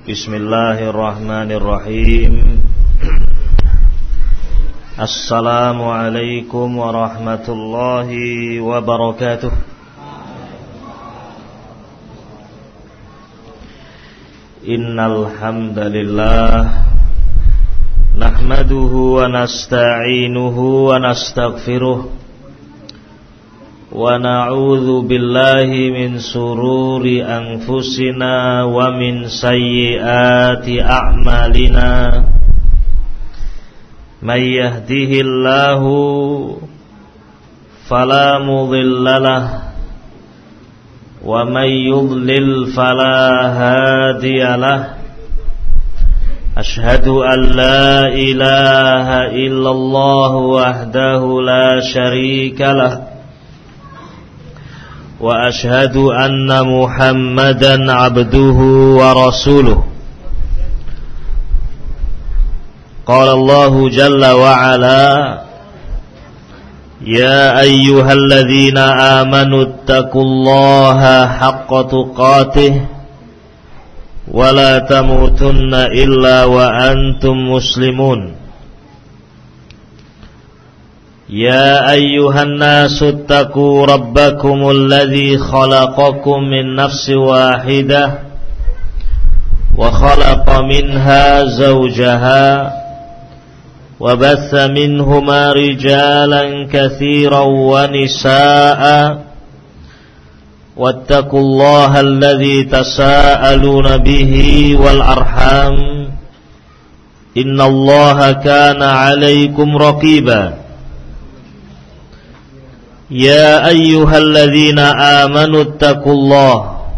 Bismillahirrahmanirrahim. Assalamualaikum warahmatullahi wabarakatuh. Innal hamdalillah nahmaduhu wa nasta'inuhu wa nastaghfiruh wa na'udzu billahi min sururi anfusina wa min sayyiati a'malina. May yahdihillahu fala mudilla lahu wa may yudlil fala hadiya lahu. Ashhadu an la ilaha illallah wahdahu la syarika lahu wa ashhadu anna Muhammadan abduhu wa rasuluh. Qala Allahu jalla wa ala, ya ayyuhalladzina amanu ittaqullaha haqqa tuqatih wa la tamutunna illa wa antum muslimun. يا أيها الناس اتقوا ربكم الذي خلقكم من نفس واحدة وخلق منها زوجها وبث منهما رجالا كثيرا ونساء واتقوا الله الذي تساءلون به والأرحام إن الله كان عليكم رقيبا. يا أيها الذين آمنوا اتقوا الله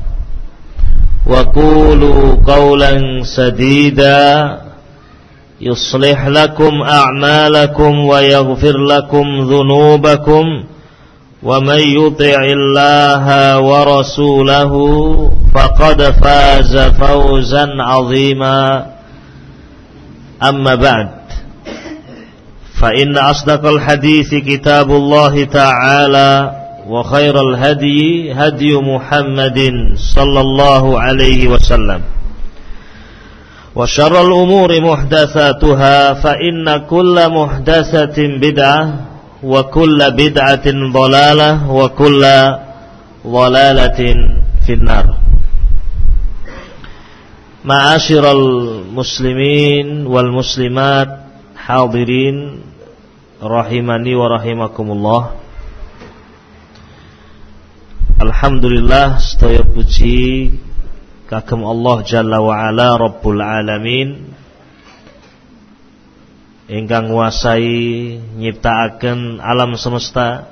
وقولوا قولا سديدا يصلح لكم أعمالكم ويغفر لكم ذنوبكم ومن يطع الله ورسوله فقد فاز فوزا عظيما. أما بعد، فإن أصدق الحديث كتاب الله تعالى وخير الهدي هدي محمد صلى الله عليه وسلم وشر الأمور محدثاتها فإن كل محدثة بدعة وكل بدعة ضلالة وكل ضلالة في النار. معاشر المسلمين والمسلمات hadirin rahimani wa rahimakumullah. Alhamdulillah, sedaya puji kagem Allah Jalla wa Ala Rabbul Alamin ingkang nguasai nyiptaaken alam semesta.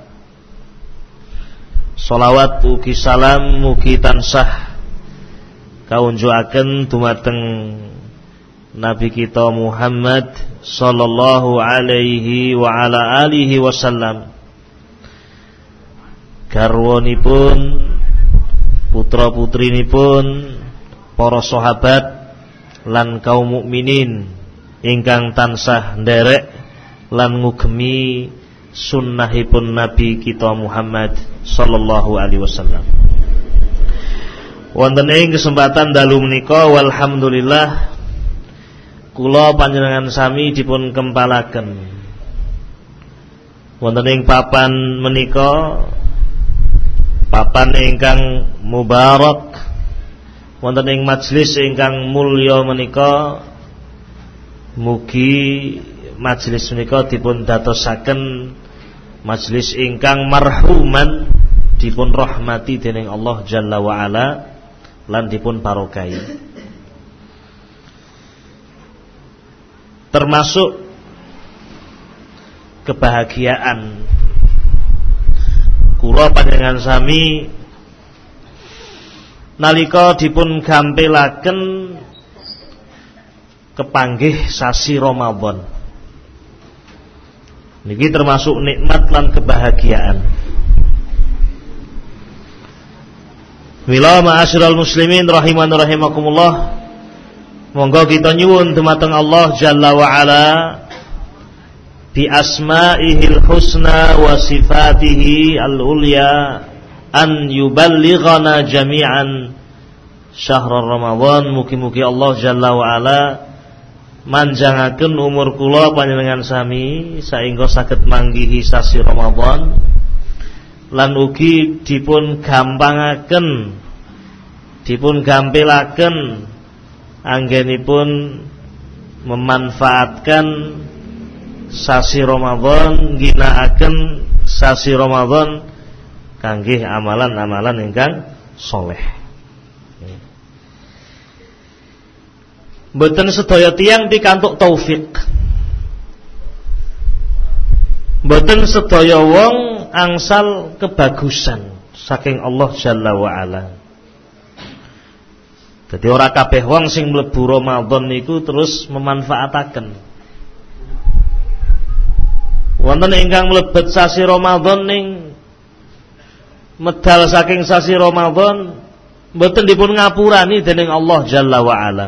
Sholawat ugi salam mugi tansah kaunjuaken dumateng Nabi kita Muhammad sallallahu alaihi wa ala alihi wasallam, garwanipun, putra-putrinipun, para sahabat lan kaum mukminin ingkang tansah nderek lan ngugemi sunnahipun Nabi kita Muhammad sallallahu alaihi wasallam. Wonten ing kesempatan dalu menika walhamdulillah kula panjenengan sami dipun kempalaken wonten ing papan menika, papan ingkang mubarak, wonten ing majelis ingkang mulya menika. Mugi majelis menika dipun dadosaken majelis ingkang marhuman, dipun rahmati dening Allah Jalla wa Ala lan dipun barokahi. Termasuk kebahagiaan kula panjenengan sami nalika dipun gampilaken kepanggih sasi Ramadan. Niki termasuk nikmat lan kebahagiaan. Mila ma'asyiral muslimin rahimani rahimakumullah, monggo kita nyuwun dumateng Allah Jalla wa Ala bi asma'ihil husna wa sifatihi al-ulya an yuballighana jami'an syahrul Ramadan, mugi-mugi Allah Jalla wa Ala manjangaken umur kula panjenengan sami saengga saged manggihi sasi Ramadan lan ugi dipun gampangaken, dipun gampilaken anggenipun memanfaatkan sasi Ramadan, ginakaken sasi Ramadan kangge amalan-amalan ingkang soleh. Mboten sedaya tiyang pikantuk taufik, mboten sedaya wong angsal kebagusan saking Allah Jalla wa Ala. Jadi ora kabeh wong sing mlebu Ramadan niku terus memanfaataken. Wonten ingkang mlebet sasi Ramadan ning medal saking sasi Ramadan mboten dipun ngapurani dening Allah Jalla wa Ala.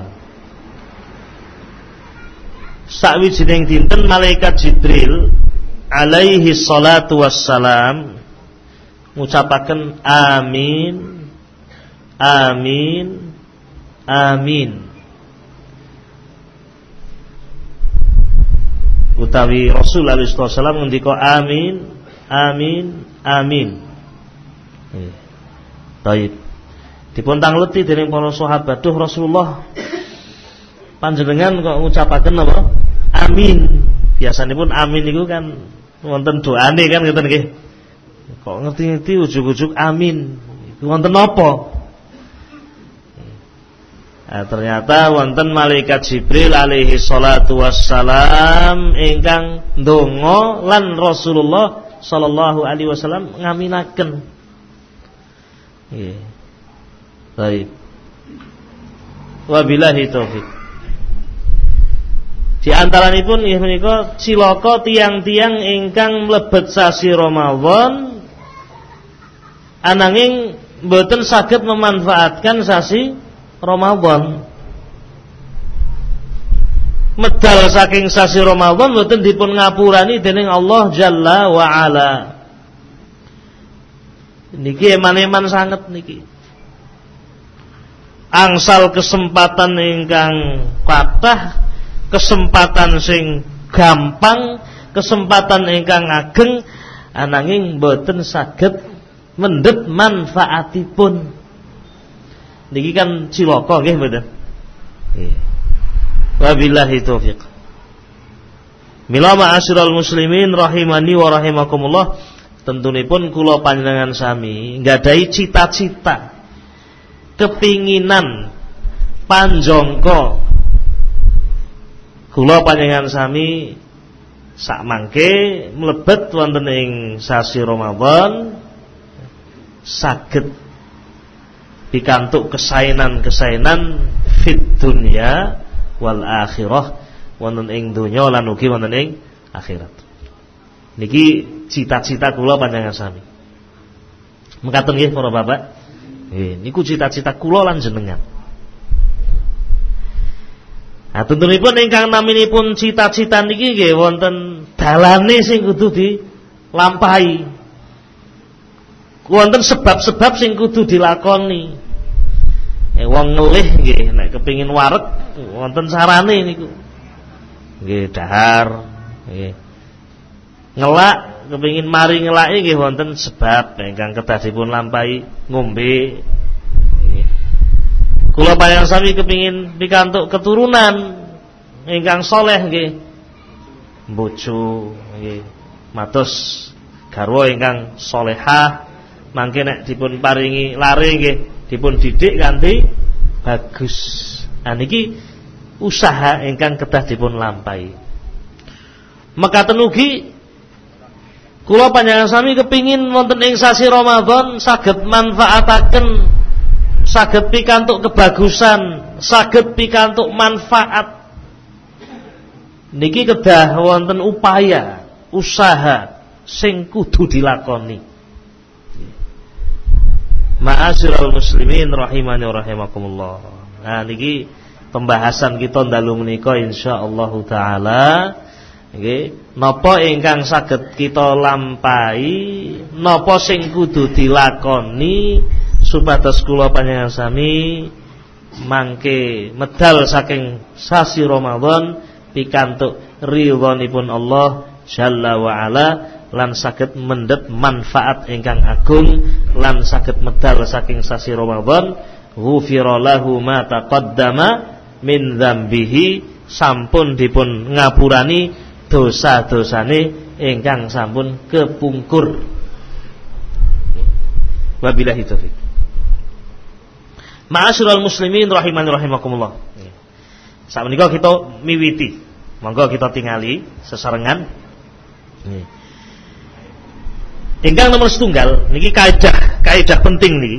Sawijining dinten malaikat Jibril alaihi salatu wassalam ngucapaken amin, amin, amin. Utawi Rasul alaihi wasallam ngendika amin, amin, amin. Baik. Dipun tangleti dening para sahabat, "Duh Rasulullah, panjenengan kok ngucapaken apa? Amin." Biasanipun amin niku kan wonten doane kan ngoten nggih. Kok ngerti-ngerti ujug-ujug amin. Iku wonten napa? Nah, ternyata wonten malaikat Jibril alaihi salatu wassalam ingkang ndonga lan Rasulullah sallallahu alaihi wasallam ngaminaken. Nggih. Baik. Wabillahi taufik. Di antaranipun inggih menika cilaka tiang-tiang ingkang mlebet sasi Ramadan ananging mboten saged memanfaatkan sasi Ramadan. Medal saking sasi Ramadan mboten dipun ngapurani dening Allah Jalla wa Ala. Niki eman-eman sanget niki. Angsal kesempatan ingkang kathah, kesempatan sing gampang, kesempatan ingkang ageng ananging mboten saged mendhet manfaatipun. Niki kan cilaka nggih mboten? Nggih. Wabillahi taufik. Mila ma'asyiral muslimin rahimani wa rahimakumullah, tentunipun kula panjenengan sami nggadahi cita-cita, kepinginan, panjangka kula panjenengan sami sak mangke mlebet wonten ing sasi Ramadan saged pikantuk kesainan-kesainan fid dunya wal akhirah, wonten ing donya lan ugi wonten ing akhirat. Niki cita-cita kula panjenengan sami. Mekaten nggih para bapak. Nggih, niku cita-cita kula lan jenengan. Nah, tentunipun ingkang naminipun cita-cita niki nggih wonten dalane sing kudu dilampahi. Wonten sebab-sebab sing kudu dilakoni. Wong ngelih nggih nek kepengin wareg wonten sarane niku. Nggih dahar, nggih. Ngelak kepengin mari ngelake nggih wonten sebab ingkang kedah dipun lampahi, ngombe. Nggih. Kula panjenengan sami kepengin pikantuk keturunan ingkang saleh nggih. Bojo nggih, matos garwa ingkang salehah, mangke nek dipun paringi lare nggih dipun didik kanthi bagus. Nah niki usaha ingkang kedah dipun lampahi. Mekaten ugi kula panjenengan sami kepingin wonten ing sasi Ramadan saged manfaataken, saged pikantuk kebagusan, saged pikantuk manfaat. Niki kedah wonten upaya, usaha sing kudu dilakoni. Ma'asyiral muslimin rahimani wa rahimakumullah. Nah niki pembahasan kita dalu menika insyaallah taala nggih, napa ingkang saged kita lampahi, napa sing kudu dilakoni supados kula panjenengan sami mangke medal saking sasi Ramadan pikantuk ridhonipun Allah Jalla wa ala lan saged mendhet manfaat ingkang agung lan saged medal saking sasi Ramadan ghufira lahu ma taqaddama min dzambihi sampun dipun ngapurani dosa-dosane ingkang sampun kepungkur. Wabillahi taufik. Ma'asyiral muslimin rahimani rahimakumullah. Sakmenika kita miwiti. Monggo kita tingali sesarengan. Ingkang nomor setunggal niki kaidah penting niki.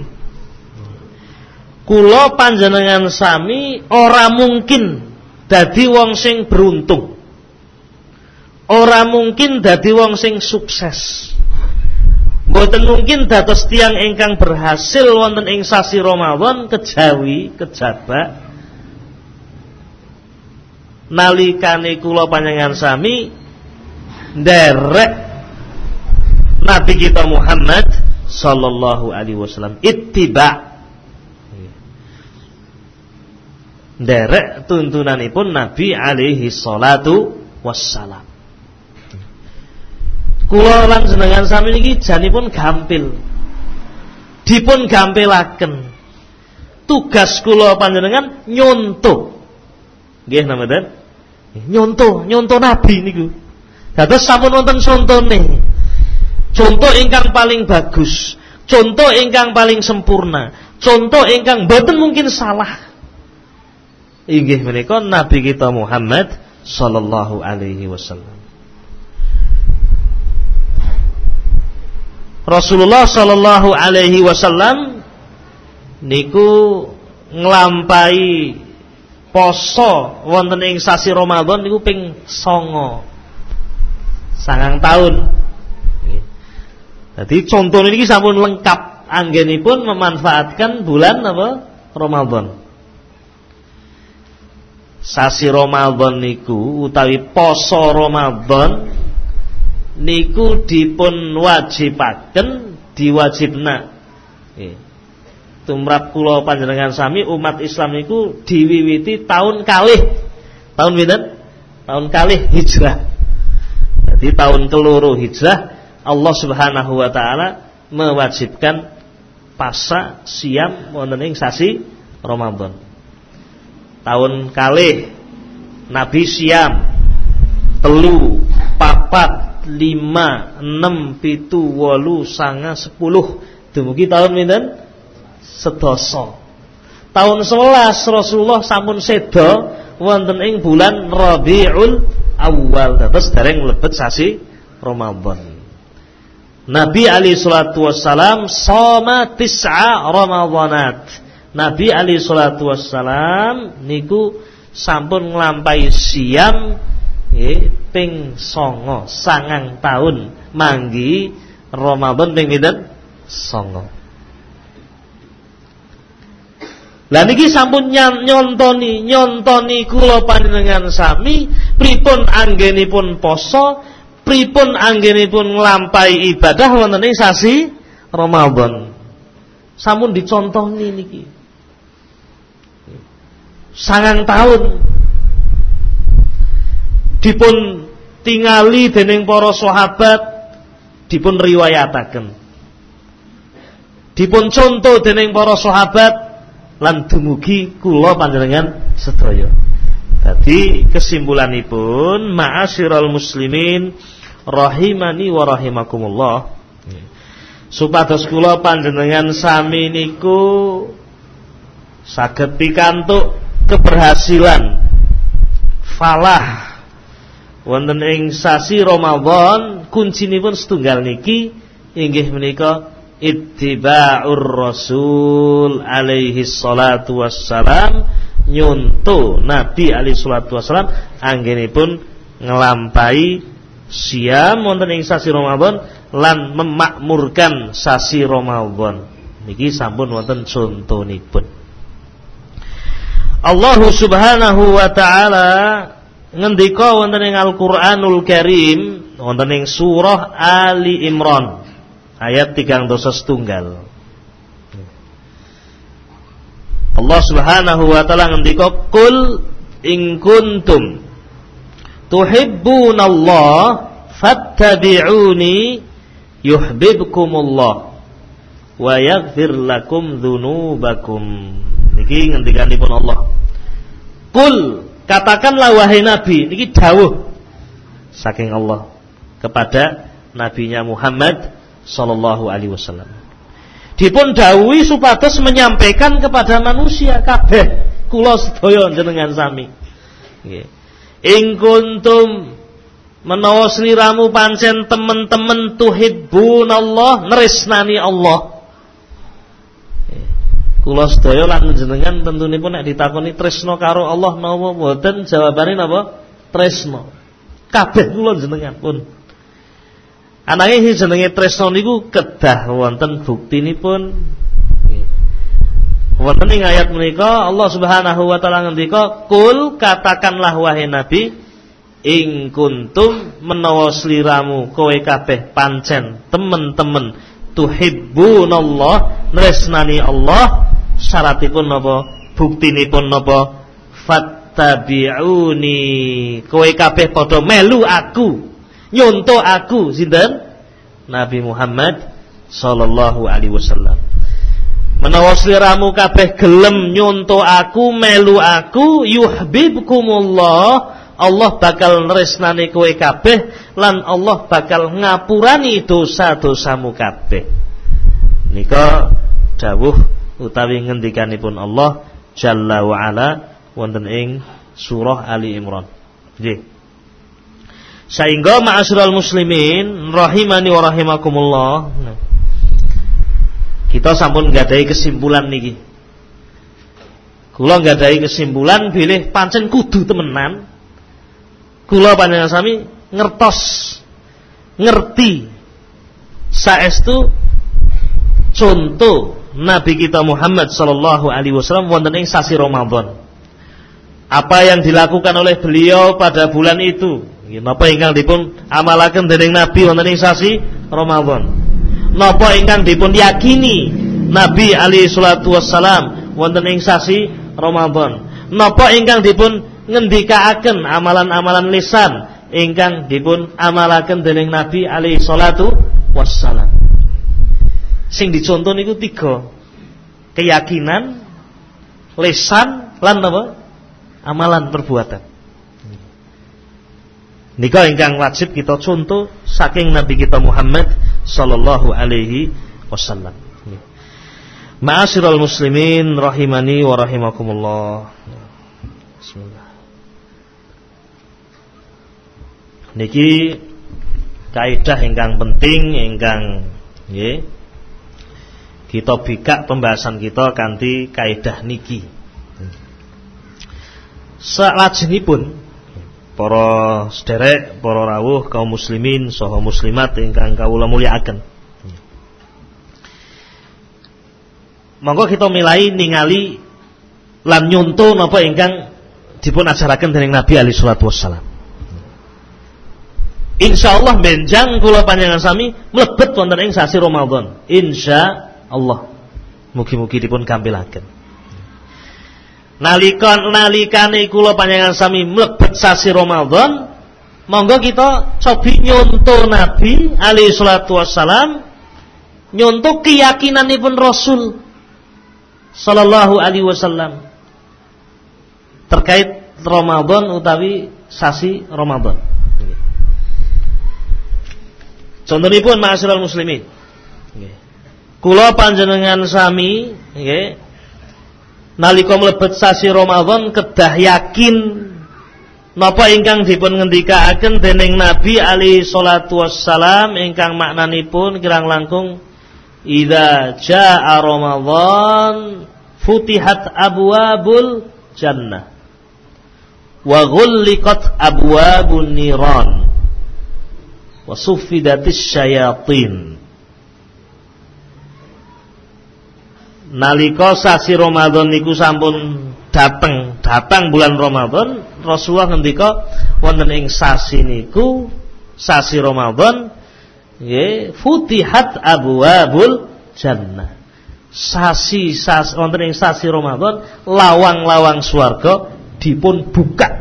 Kula panjenengan sami ora mungkin dadi wong sing beruntung. Ora mungkin dadi wong sing sukses. Mboten mungkin dados tiyang ingkang berhasil wonten ing sasi Ramadan kejawi kejaba nalikane kula panjenengan sami nderek Nabi kita Muhammad sallallahu alaihi wasallam ittiba. Nderek tuntunanipun Nabi alaihi salatu wassalam. Kula lan jenengan sami niki janipun gampil. Dipun gampilaken. Tugas kula panjenengan nyonto. Nggih napa mboten? Nyonto Nabi niku. Dados sampun wonten contone. Contoh ingkang paling bagus, contoh ingkang paling sempurna, contoh ingkang mboten mungkin salah. Inggih menika Nabi kita Muhammad sallallahu alaihi wasallam. Rasulullah sallallahu alaihi wasallam niku nglampahi poso wonten ing sasi Ramadan niku ping 9 tahun. Jadi contoh ini sampun lengkap anggenipun memanfaatkan bulan apa? Ramadan. Sasi Ramadan niku utawi poso Ramadan niku dipun wajibaken diwajibna. Tumrap kula panjenengan sami umat Islam niku diwiwiti tahun kalih. Tahun pinten? Tahun kalih Hijrah. Jadi tahun keloro Hijrah Allah Subhanahu wa taala mewajibkan puasa siam wonten ing sasi Ramadan. Tahun kalih Nabi siam 3, 4, 5, 6, 7, 8, 9, 10 dumugi tahun pinten? 11. Tahun 11 Rasulullah sampun seda wonten ing bulan Rabiul Awal. Dados dereng mlebet sasi Ramadan. Nabi alaihi salatu wassalam shoma 9 Ramadhanat. Nabi alaihi salatu wassalam niku sampun nglampahi siam ping 9 tahun manggi Ramadan ping pinten 9. Lah niki sampun nyontoni kula panjenengan sami pripun anggenipun poso, pripun anggenipun nglampahi ibadah wonten ing sasi Ramadan. Sampun dicontoni niki. 9 tahun dipun tingali dening para sahabat, dipun riwayataken. Dipun contoh dening para sahabat lan dumugi kula panjenengan sedaya. Dadi kesimpulanipun ma'asyiral muslimin rahimani wa rahimakumullah, supados kula panjenengan sami niku saged pikantuk keberhasilan falah wonten ing sasi Ramadan. Kuncinipun setunggal niki inggih menika ittiba'ur rasul alaihi salatu wassalam, nyunto Nabi alaihi salatu wassalam anggenipun nglampahi siam wonten ing sasi Ramadan lan memakmurkan sasi Ramadan. Niki sampun wonten contonipun. Allah Subhanahu wa taala ngendika wonten ing Al-Qur'anul Karim wonten ing surah Ali Imran ayat 3 dosa setunggal. Allah Subhanahu wa taala ngendika, "Qul in kuntum tuhibbunallah fattabi'uni yuhibbukumullah wa yaghfir lakum dzunubakum." Niki ngendikanipun Allah. Qul, katakanlah wahai Nabi, niki dawuh saking Allah kepada nabinya Muhammad sallallahu alaihi wasallam. Dipun dawuhi supados menyampaikan kepada manusia kabeh, kula sedaya jenengan sami. Nggih. In kuntum menawa sliramu pancen temen-temen tuhibbunallah, nresnani Allah. Kula sedaya lan jenengan tentunipun nek ditakoni tresna karo Allah napa mboten, jawabane napa? Tresna. Kabeh kula jenengan pun. Ananging jenenge tresna niku kedah wonten buktinipun. Wonten ing ayat menika Allah Subhanahu wa taala ngendika, "Qul, katakanlah wahai Nabi, ing kuntum menawa sliramu kowe kabeh pancen temen-temen tuhibbunallah, nresnani Allah, syaratipun napa? Buktinipun napa? Fattabi'uni, kowe kabeh padha melu aku, nyonto aku." Sinten? Nabi Muhammad sallallahu alaihi wasallam. Menawa sliramu kabeh gelem nyonto aku, melu aku, yuhibbukumullah, Allah bakal nresnani kowe kabeh lan Allah bakal ngapurani dosa-dosamu kabeh. Nika dawuh utawi ngendikanipun Allah Jalla wa ala wonten ing surah Ali Imran. Nggih. Sehingga ma'asyiral muslimin rahimani wa rahimakumullah, kita sampun nggadahi kesimpulan niki. Kula nggadahi kesimpulan bilih pancen kudu temenan. Kula panjenengan sami ngerti saestu contoh Nabi kita Muhammad sallallahu alaihi wasallam wonten ing sasi Ramadan. Apa yang dilakukan oleh beliau pada bulan itu? Napa ingkang dipun amalaken dening Nabi wonten ing sasi Ramadan? Napa ingkang dipun yakini Nabi alaihi salatu wassalam wonten ing sasi Ramadan? Napa ingkang dipun ngendikaaken amalan-amalan lisan ingkang dipun amalaken dening Nabi alaihi salatu wassalam? Sing dicontoh niku 3. Keyakinan, lisan, lan napa? Amalan perbuatan. Nika ingkang wajib kita contoh saking Nabi kita Muhammad sallallahu alaihi wasallam. Ma'asyiral muslimin rahimani wa rahimakumullah. Bismillah. Niki kaidah ingkang penting ingkang nggih kita bikak pembahasan kita kanthi kaidah niki. Salajengipun para sederek, para rawuh kaum muslimin saha muslimat ingkang kawula mulyakaken. Monggo kita milai ningali lan nyonto napa ingkang dipun ajaraken dening Nabi alaihi salatu wassalam. Insyaallah benjang kula panjenengan sami mlebet wonten ing sasi Ramadan. Insyaallah. Mugi-mugi dipun kampilaken. Nalikane kula panjenengan sami mlebet sasi Ramadan, monggo kita cobi nyonto Nabi alaihi salatu wassalam, nyonto keyakinanipun Rasul sallallahu alaihi wasallam terkait Ramadan utawi sasi Ramadan. Contonipun ma'asyiral muslimin, kula panjenengan sami nggih nalika mlebet sasi Ramadan kedah yakin napa ingkang dipun ngendikaaken dening Nabi alaihi salatu wassalam ingkang maknanipun kirang langkung idza jaa Ramadan futihat abwabul jannah wa ghulliqat abwabun niran wa suffidatis syayatin. Nalika sasi Ramadan niku sampun datang bulan Ramadan, Rasulullah ngendika wonten ing sasi niku sasi Ramadan nggih futihat abwabul jannah, wonten ing sasi Ramadan lawang-lawang swarga dipun buka.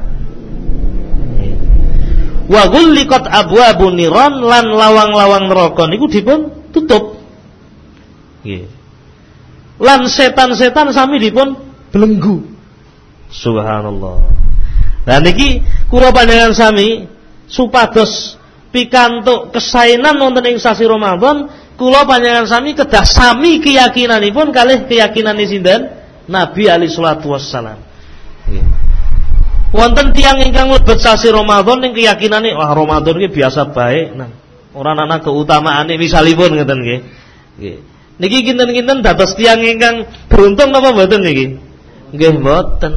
Wa ghulliqat abwabun niran lan lawang-lawang neraka niku dipun tutup. Nggih. Lan setan-setan sami dipun belenggu. Subhanallah. Lah niki kula panjenengan sami supados pikantuk kesainan wonten ing sasi Ramadan, kula panjenengan sami kedah sami keyakinanipun kalih keyakinan sinten Nabi alaihi salatu wassalam. Nggih. Wonten tiyang ingkang mlebet sasi Ramadan ning keyakinane wah Ramadan iki biasa bae, nah ora ana keutamaane misalipun ngeten nggih. Nggih. Niki kinten-kinten dados tiyang ingkang beruntung napa mboten niki? Nggih mboten.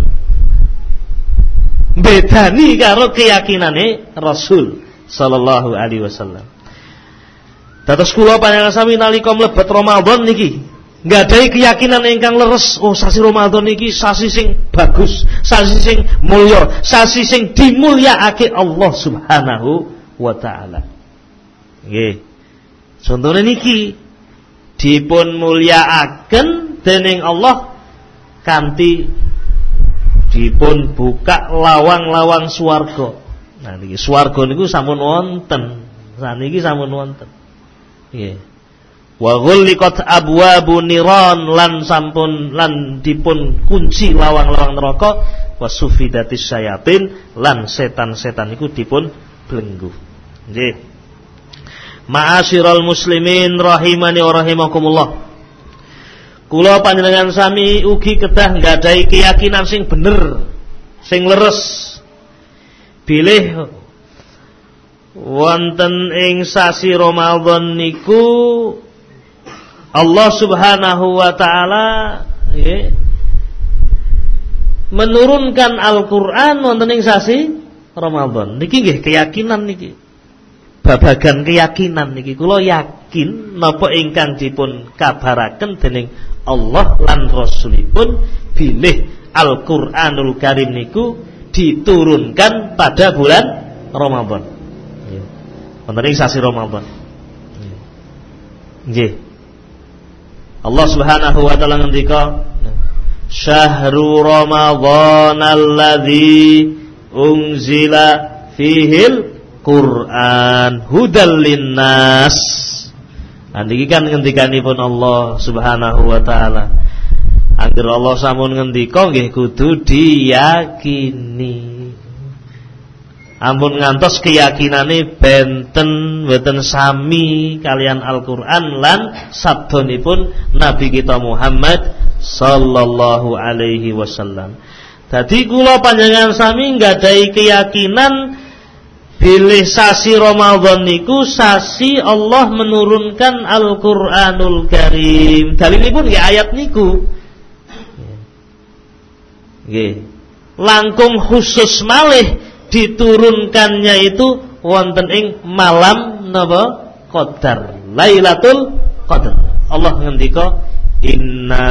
Bedani karo keyakinane Rasul sallallahu alaihi wasallam. Dados kula panjenengan sami nalika mlebet Ramadan niki nggadahi keyakinan ingkang leres, oh sasi Ramadan niki sasi sing bagus, sasi sing mulya, sasi sing dimulyakake Allah Subhanahu wa taala. Nggih. Contone niki dipun mulyakaken dening Allah kanthi dipun buka lawang-lawang swarga. Nah niki swarga niku sampun wonten. Saniki sampun wonten. Nggih. Wa ghulliqat abwabun niran lan sampun lan dipun kunci lawang-lawang neraka wa sufidatis syayatin lan setan-setan niku dipun belenggu. Nggih. Ma'asyiral muslimin rahimani wa rahimakumullah. Kula panjenengan sami ugi kedah nggadahi keyakinan sing bener, sing leres. Bilih wonten ing sasi Ramadan niku Allah Subhanahu wa taala menurunkan Al-Qur'an wonten ing sasi Ramadan. Niki nggih keyakinan niki. Babagan keyakinan niki kula yakin napa ingkang dipun kabaraken dening Allah lan Rasulipun bilih Al-Qur'anul Karim niku diturunkan pada bulan Ramadan. Wonten ing sasi Ramadan. Nggih. Allah Subhanahu wa taala ngendika, "Syahrul Ramadhan alladzi unzila fihil Qur'an hudal linnas." Niki kan ngendikanipun Allah Subhanahu wa taala. Angger Allah sampun ngendika nggih kudu diyakini. Ampun ngantos keyakinane benten mboten sami kalian Al-Qur'an lan sabdanipun Nabi kita Muhammad sallallahu alaihi wasallam. Dadi kula panjenengan sami nggadahi keyakinan bilih sasi Ramadan niku sasi Allah menurunkan Al-Qur'anul Karim. Dalilipun nggih ayat niku. Nggih. Langkung khusus malih diturunkannya itu wonten ing malam napa Qadar, Lailatul Qadar. Allah ngendika inna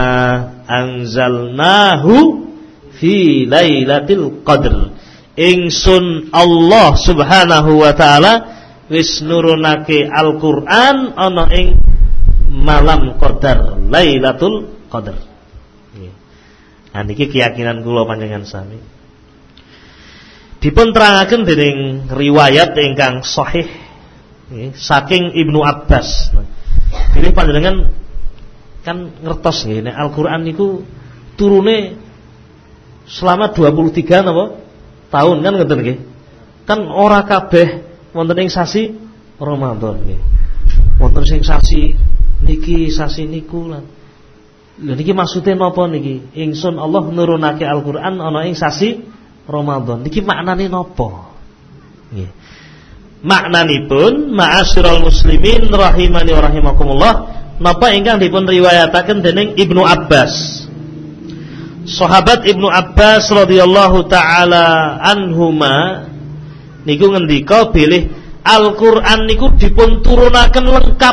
anzalnahu fi Lailatul Qadar. Ingsun Allah Subhanahu wa taala wis nurunake Al-Qur'an ana ing malam Qadar, Lailatul Qadar. Nah niki keyakinan kula panjenengan sami. Dipun terangaken dening riwayat ingkang sahih saking Ibnu Abbas. Ini panjenengan kan ngertos nggih nek Al-Qur'an niku turune selama 23 napa tahun kan ngoten nggih. Kan ora kabeh wonten ing sasi Ramadan nggih. Wonten sing sasi niki sasi niku lan. Lha niki maksude napa niki? Ingsun Allah nurunake Al-Qur'an ana ing sasi Ramadan. Niki maknane napa? Nggih. Maknanipun ma'asyiral muslimin rahimani wa rahimakumullah napa ingkang dipun riwayataken dening Ibnu Abbas. Sahabat Ibnu Abbas radhiyallahu taala anhuma niku ngendika bilih Al-Qur'an niku dipun turunaken lengkap.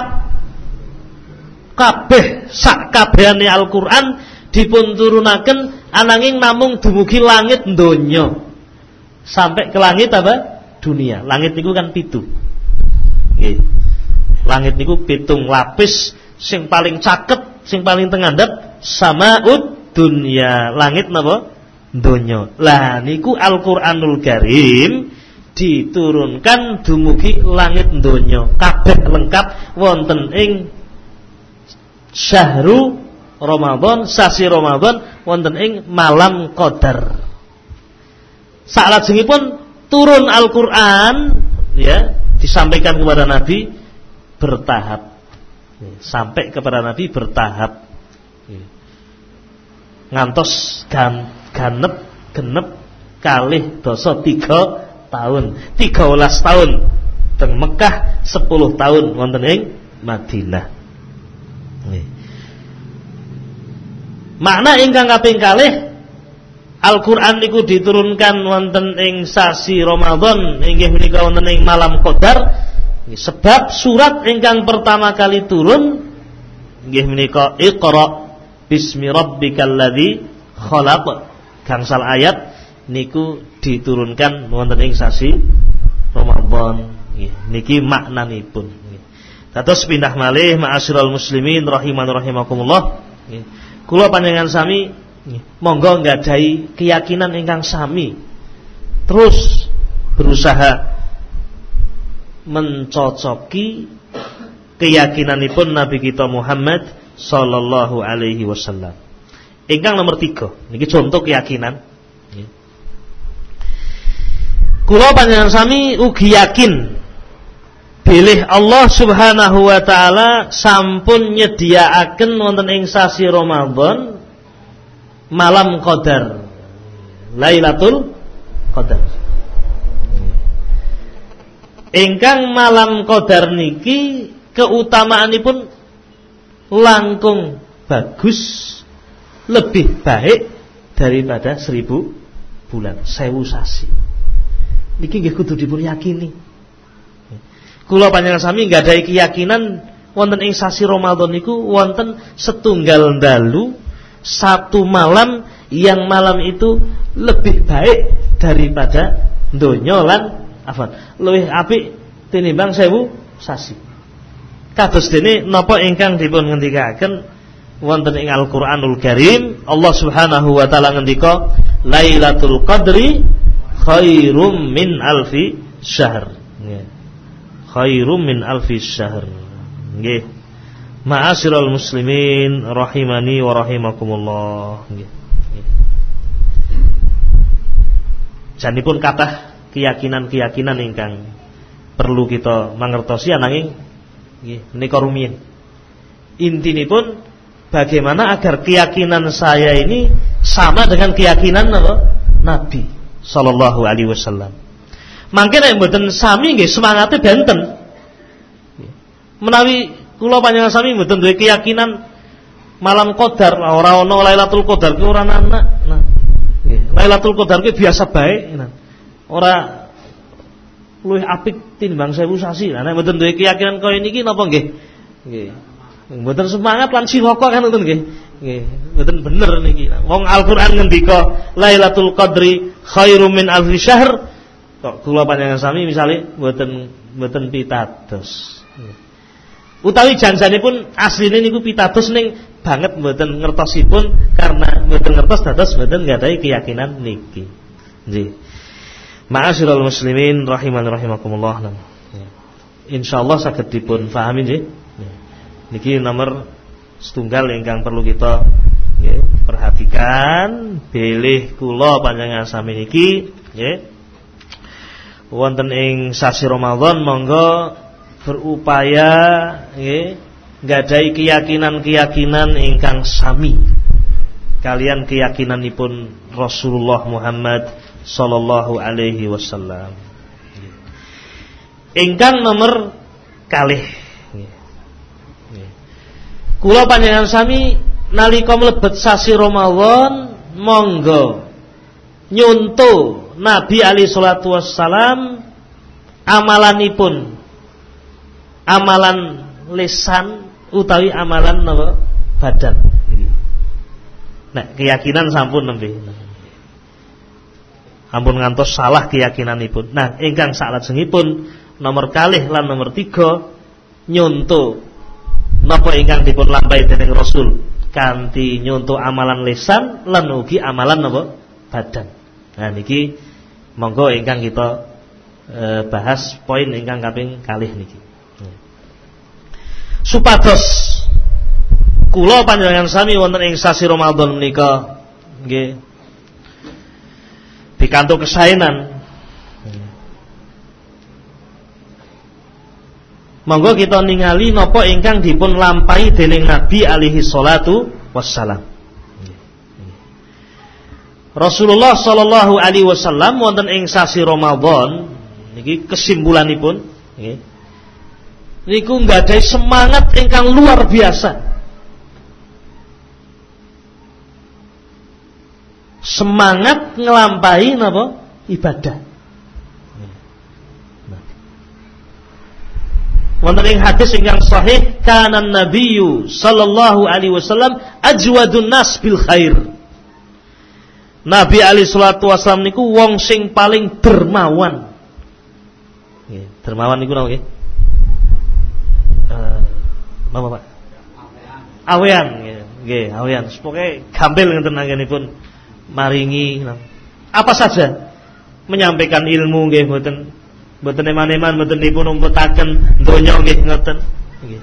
Kabeh sak kabehane Al-Qur'an dipun turunaken ananging namung dumugi langit donya. Sampai ke langit apa? Dunia. Langit niku kan 7. Nggih. Langit niku 7 lapis sing paling caket sing paling tengandhap samaud dunya, langit napa? Donya. Lah niku Al-Qur'anul Karim diturunkan dumugi langit donya, kabeh lengkap wonten ing syahru Ramadan, sasi Ramadan wonten ing malam Qadar. Salajengipun turun Al-Qur'an ya, disampaikan kepada Nabi bertahap. Sampai kepada Nabi bertahap. Ngantos genep kalih dasa 3 tahun. 13 tahun teng Mekah, 10 tahun wonten ing Madinah. Makna ingkang kaping kalih Al-Qur'an niku diturunkan wonten ing sasi Ramadan inggih menika wonten ing malam Qadar, sebab surat ingkang pertama kali turun inggih menika Iqra bismi rabbikal ladzi khalaq, gangsal ayat niku diturunkan wonten ing sasi Ramadan. Niki maknanipun. Dados pindah malih ma'asyiral muslimin rahiman rahimakumullah. Kula panjenengan sami monggo nggadahi keyakinan ingkang sami, terus berusaha mencocoki keyakinanipun Nabi kita Muhammad sallallahu alaihi wasallam. Ingkang nomor 3 niki contoh keyakinan. Kula panjenengan sami ugi yakin bilih Allah Subhanahu wa taala sampun nyediaaken wonten ing sasi Ramadan malam Qadar, Lailatul Qadar. Ingkang malam Qadar niki keutamaanipun langkung bagus, lebih baik daripada 1000 bulan, 1000 sasi. Niki nggih kudu dipun yakini. Kula panjenengan sami nggadahi keyakinan wonten ing sasi Ramadan niku wonten setunggal dalu satu malam yang malam itu lebih baik daripada donya lan luwih apik tinimbang 1000 sasi. Kados dene napa ingkang dipun ngendikaken wonten ing Al-Qur'anul Karim, Allah Subhanahu wa taala ngendika Lailatul Qadri khairum min alfi syahr. Khairum min alfi syahr. Nggih. Ma'asyiral muslimin rahimani wa rahimakumullah. Nggih. Janipun kathah keyakinan-keyakinan ingkang perlu kita mangertosi ananging nggih menika rumiyin. Intinipun bagaimana agar keyakinan saya ini sama dengan keyakinan Nabi sallallahu alaihi wasallam. Mangke nek mboten sami nggih semangate benten. Menawi kula panjenengan sami mboten duwe keyakinan malam Qadar, ora ana Lailatul Qadar ki ora anak. Nah, nggih. Lailatul Qadar ki biasa bae, nah. Ora luwih apik tinimbang 1000 sasi. Lah nek mboten duwe keyakinan kaya niki napa nggih? Nggih. Mboten semangat lan siraka kan ngoten nggih. Nggih, mboten bener niki. Wong Al-Qur'an ngendika Lailatul Qadri khairum min alfi syahr. Kok kula panjenengan sami misale mboten pitados. Utawi janjanipun asline niku pitados ning banget mboten ngertosipun karena mboten ngertos dados mboten nggadahi keyakinan niki. Nggih. Ma'asyiral muslimin rahiman rahimakumullah. Insyaallah saged dipun pahami nggih. Niki nomor setunggal ingkang perlu kita nggih perhatikan bilih kula panjenengan sami niki nggih. Wonten ing sasi Ramadan monggo berupaya nggih nggadahi keyakinan-keyakinan ingkang sami kalian keyakinanipun Rasulullah Muhammad sallallahu alaihi wasallam. Ingkang nomor kalih kula panjenengan sami nalika mlebet sasi Ramadan monggo nyuntuh Nabi alaihi salatu wassalam amalanipun, amalan lisan utawi amalan napa badan. Nah, keyakinan sampun nembe. Ampun ngantos salah keyakinanipun. Nah, ingkang salajengipun nomor kalih lan nomor 3 nyuntuh napa ingkang dipun lampahi dening Rasul kanthi nyuntuk amalan lisan lan ugi amalan napa badan. Nah niki monggo ingkang kita bahas poin ingkang kaping kalih niki. Supados kula panjenengan sami wonten ing sasi Ramadan menika nggih pikantuk kesaenan. Monggo kita ningali napa ingkang dipun lampahi dening Nabi alaihi salatu wassalam. Rasulullah sallallahu alaihi wasallam wonten ing sasi Ramadan niki kesimpulanipun nggih. Niku nggadahi semangat ingkang luar biasa. Semangat nglampahi napa? Ibadah. Wonten ing hadis ingkang sahih, kana nabiyyu sallallahu alaihi wasallam ajwadun nas bil khair. Nabi alaihi salatu wasallam niku wong sing paling dermawan. Nggih, dermawan niku napa nggih? Napa Pak? Awean nggih, awean. Pokoke gampil ngenten anggenipun maringi apa saja menyampaikan ilmu nggih mboten eman-eman mboten dipun umpetaken donya nggih ngoten nggih.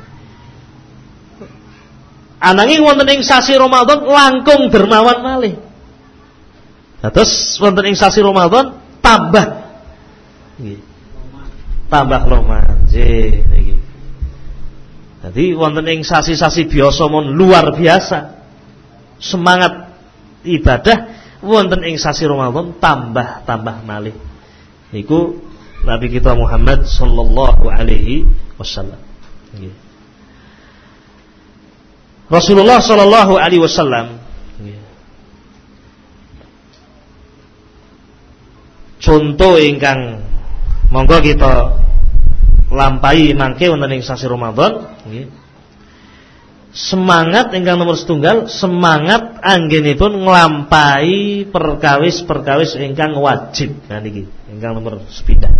Ananging wonten ing sasi Ramadan langkung dermawan malih. Terus wonten ing sasi Ramadan tambah nggih. Tambah loman nggih niki. Dadi wonten ing sasi-sasi biasa mon luar biasa. Semangat ibadah wonten ing sasi Ramadan tambah malih. Niku Nabi kita Muhammad sallallahu alaihi wasallam. Rasulullah sallallahu alaihi wasallam contoh ingkang monggo kita lampahi mangke wonten ing sasi Ramadan nggih. Semangat ingkang nomor setunggal, semangat anggenipun nglampahi perkawis-perkawis ingkang wajib. Nah niki ingkang nomor 7.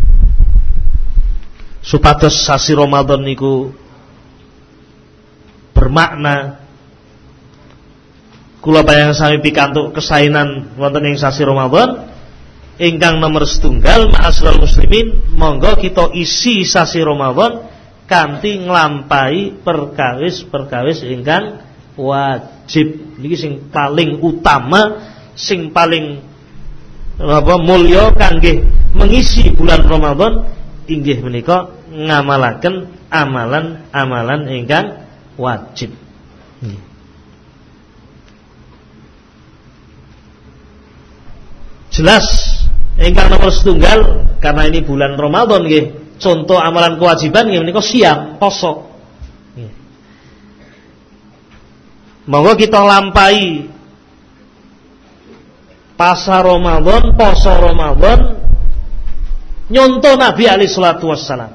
Supados sasi Ramadan niku bermakna kula panjenengan sami pikantuk kesaenan wonten ing sasi Ramadan ingkang nomor setunggal ma'asyiral muslimin, monggo kita isi sasi Ramadan kanthi nglampahi perkawis-perkawis ingkang wajib. Niki sing paling utama, sing paling mulya kangge mengisi bulan Ramadan inggih menika ngamalaken amalan-amalan ingkang wajib. Jelas ingkang nomor setunggal karena ini bulan Ramadan nggih. Contoh amalan kewajiban nggih menika siam, poso. Monggo kita lampahi pasar Ramadan, poso Ramadan nyontoh Nabi alaihi salatu wassalam.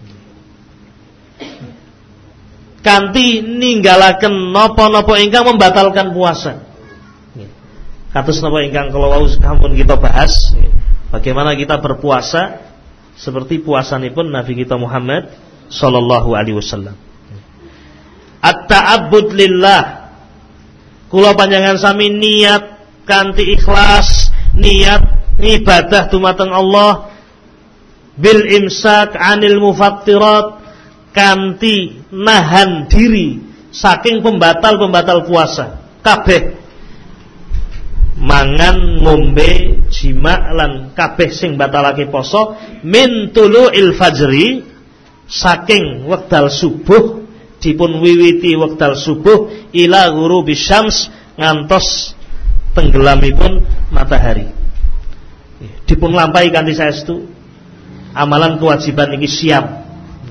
Kanthi ninggalaken napa-napa ingkang membatalkan puasa. Kados napa ingkang kala wau sampun kita bahas, bagaimana kita berpuasa seperti puasanipun Nabi kita Muhammad sallallahu alaihi wasallam. At-ta'abbud lillah. Kula panjenengan sami niat kanthi ikhlas, niat ibadah dumateng Allah bil imsak 'anil mufattirat, kanthi nahan diri saking pembatal-pembatal puasa. Kabeh mangan, ngombe, jima lan kabeh sing batalake poso min tulu'il fajri, saking wekdal subuh, dipun wiwiti wekdal subuh ila ghurubis syams, ngantos tenggelamipun matahari. Dipun lampahi kanthi saestu amalan kewajiban iki siap.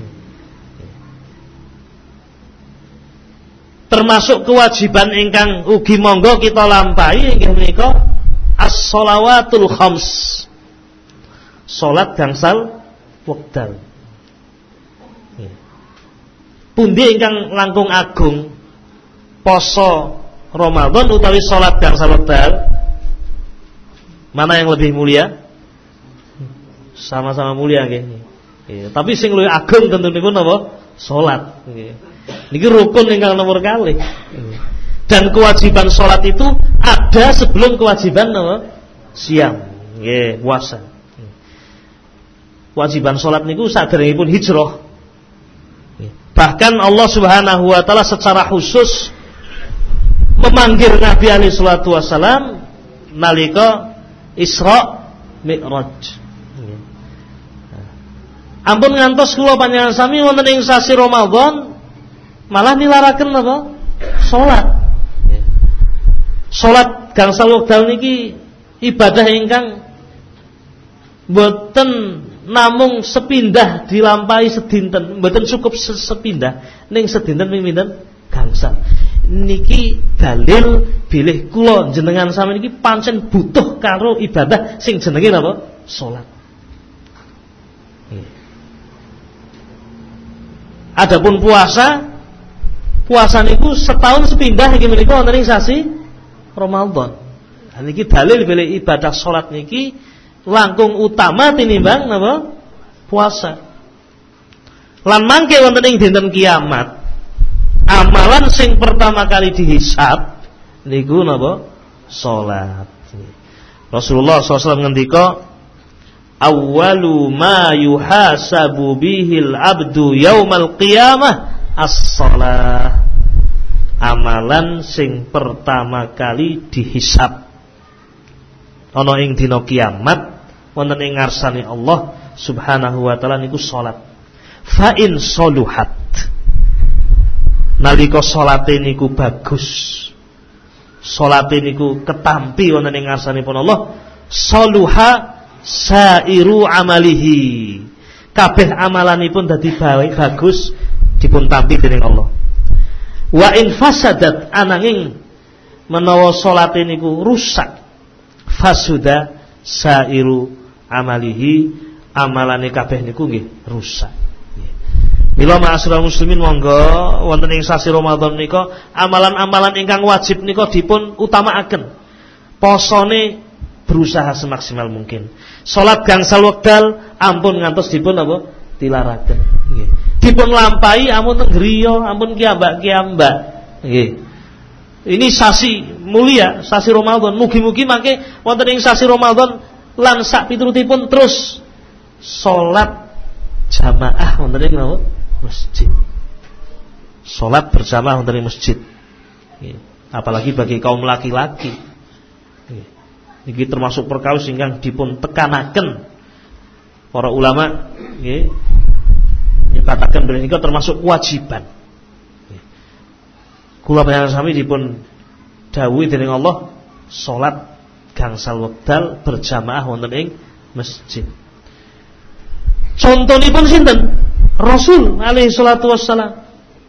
Termasuk kewajiban ingkang ugi monggo kita lampahi inggih menika as-shalawatul khams. Salat gangsal wekdal. Pundi ingkang langkung agung poso Ramadan utawi salat gangsal wekdal? Mana yang lebih mulia? Sama-sama mulia nggih. Tapi sing luwih agung tentunipun apa? Salat nggih. Niki rukun ingkang nomor kalih. Dan kewajiban salat itu ada sebelum kewajiban napa? Siam, nggih, puasa. Kewajiban salat niku saderengipun hijrah. Bahkan Allah Subhanahu wa taala secara khusus memanggil Nabi alaihi salatu wasalam nalika Isra Mi'raj. Ampun ngantos kula panjenengan sami wonten ing sasi Ramadan malah nilaraken napa? Salat. Salat gangsal wekdal niki ibadah ingkang boten namung sepindah dilampahi sedinten, boten cukup sepindah ning sedinten ping pinten gangsal. Niki dalil bilih kula jenengan sami niki pancen butuh karo ibadah sing jenenge napa? Salat. Adapun puasa niku setahun sepindah iki menika wonten ing sasi Ramadan. Niki dalil bilih ibadah salat niki langkung utama tinimbang napa? Puasa. Lan mangke wonten ing dinten kiamat amalan sing pertama kali dihisab niku napa? Salat. Rasulullah SAW ngendika, awwalu ma yuhasabu bihil abdu yaumal qiyamah as-shalah. Amalan sing pertama kali dihisab ana ing dina kiamat wonten ing ngarsane Allah Subhanahu wa taala niku salat. Fa in saluhat, nalika salate niku bagus, salate niku ketampi wonten ing ngarsanipun Allah, saluha sairu amalihi, kabeh amalanipun dadi bagus dipun tampi dening Allah. Wa in fasadat, ananging menawa salate niku rusak, fasuda sairu amalihi, amalane kabeh niku nggih rusak. Mila ma'asyiral muslimin, monggo wonten ing sasi Ramadan nika amalan-amalan ingkang wajib nika dipun utamakaken. Posone berusaha semaksimal mungkin. Salat gangsal wekdal ampun ngantos dipun apa? Tilaraken. Nggih. Dipun lampahi ampun teng griya, ampun kiambak-kiambak. Nggih. Ini sasi mulia, sasi Ramadan. Mugi-mugi mangke wonten ing sasi Ramadan lan sak piturutipun terus salat jamaah wonten ing napa? Masjid. Salat berjamaah wonten ing masjid. Nggih. Apalagi bagi kaum laki-laki. Nggih. Niki termasuk perkawis ingkang dipun tekanaken para ulama, nggih. Nyebataken bilih nika termasuk kewajiban. Kula panjenengan sami dipun dawuhi dening Allah salat gangsal wekdal berjamaah wonten ing masjid. Contonipun sinten? Rasul alaihi salatu wassalam.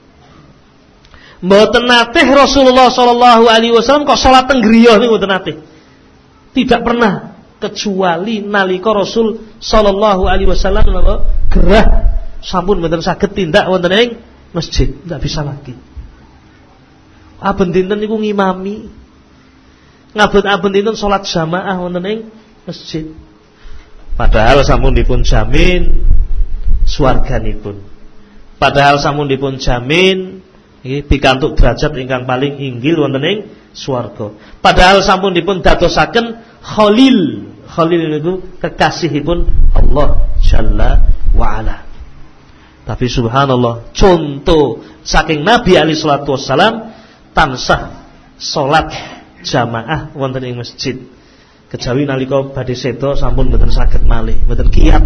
Mboten nate Rasulullah sallallahu alaihi wasallam kok salat teng griya niku mboten nate. Tidak pernah, kecuali nalika Rasul sallallahu alaihi wasallam gerah sampun mboten saged tindak wonten ing masjid, tidak bisa lagi. Aben dinten niku ngimami. Ngabot-abot dinten salat jamaah wonten ing masjid. Padahal sampun dipun jamin swarganipun. Padahal sampun dipun jamin nggih pikantuk derajat ingkang paling inggil wonten ing swarga. Padahal sampun dipun dadosaken khalil. Khalil niku kekasihipun Allah Jalla wa Ala. Tapi subhanallah, contoh saking Nabi alaihi salatu wassalam tansah salat jamaah wonten ing masjid. Kejawi nalika badhe seda sampun mboten saged malih, mboten kiyat.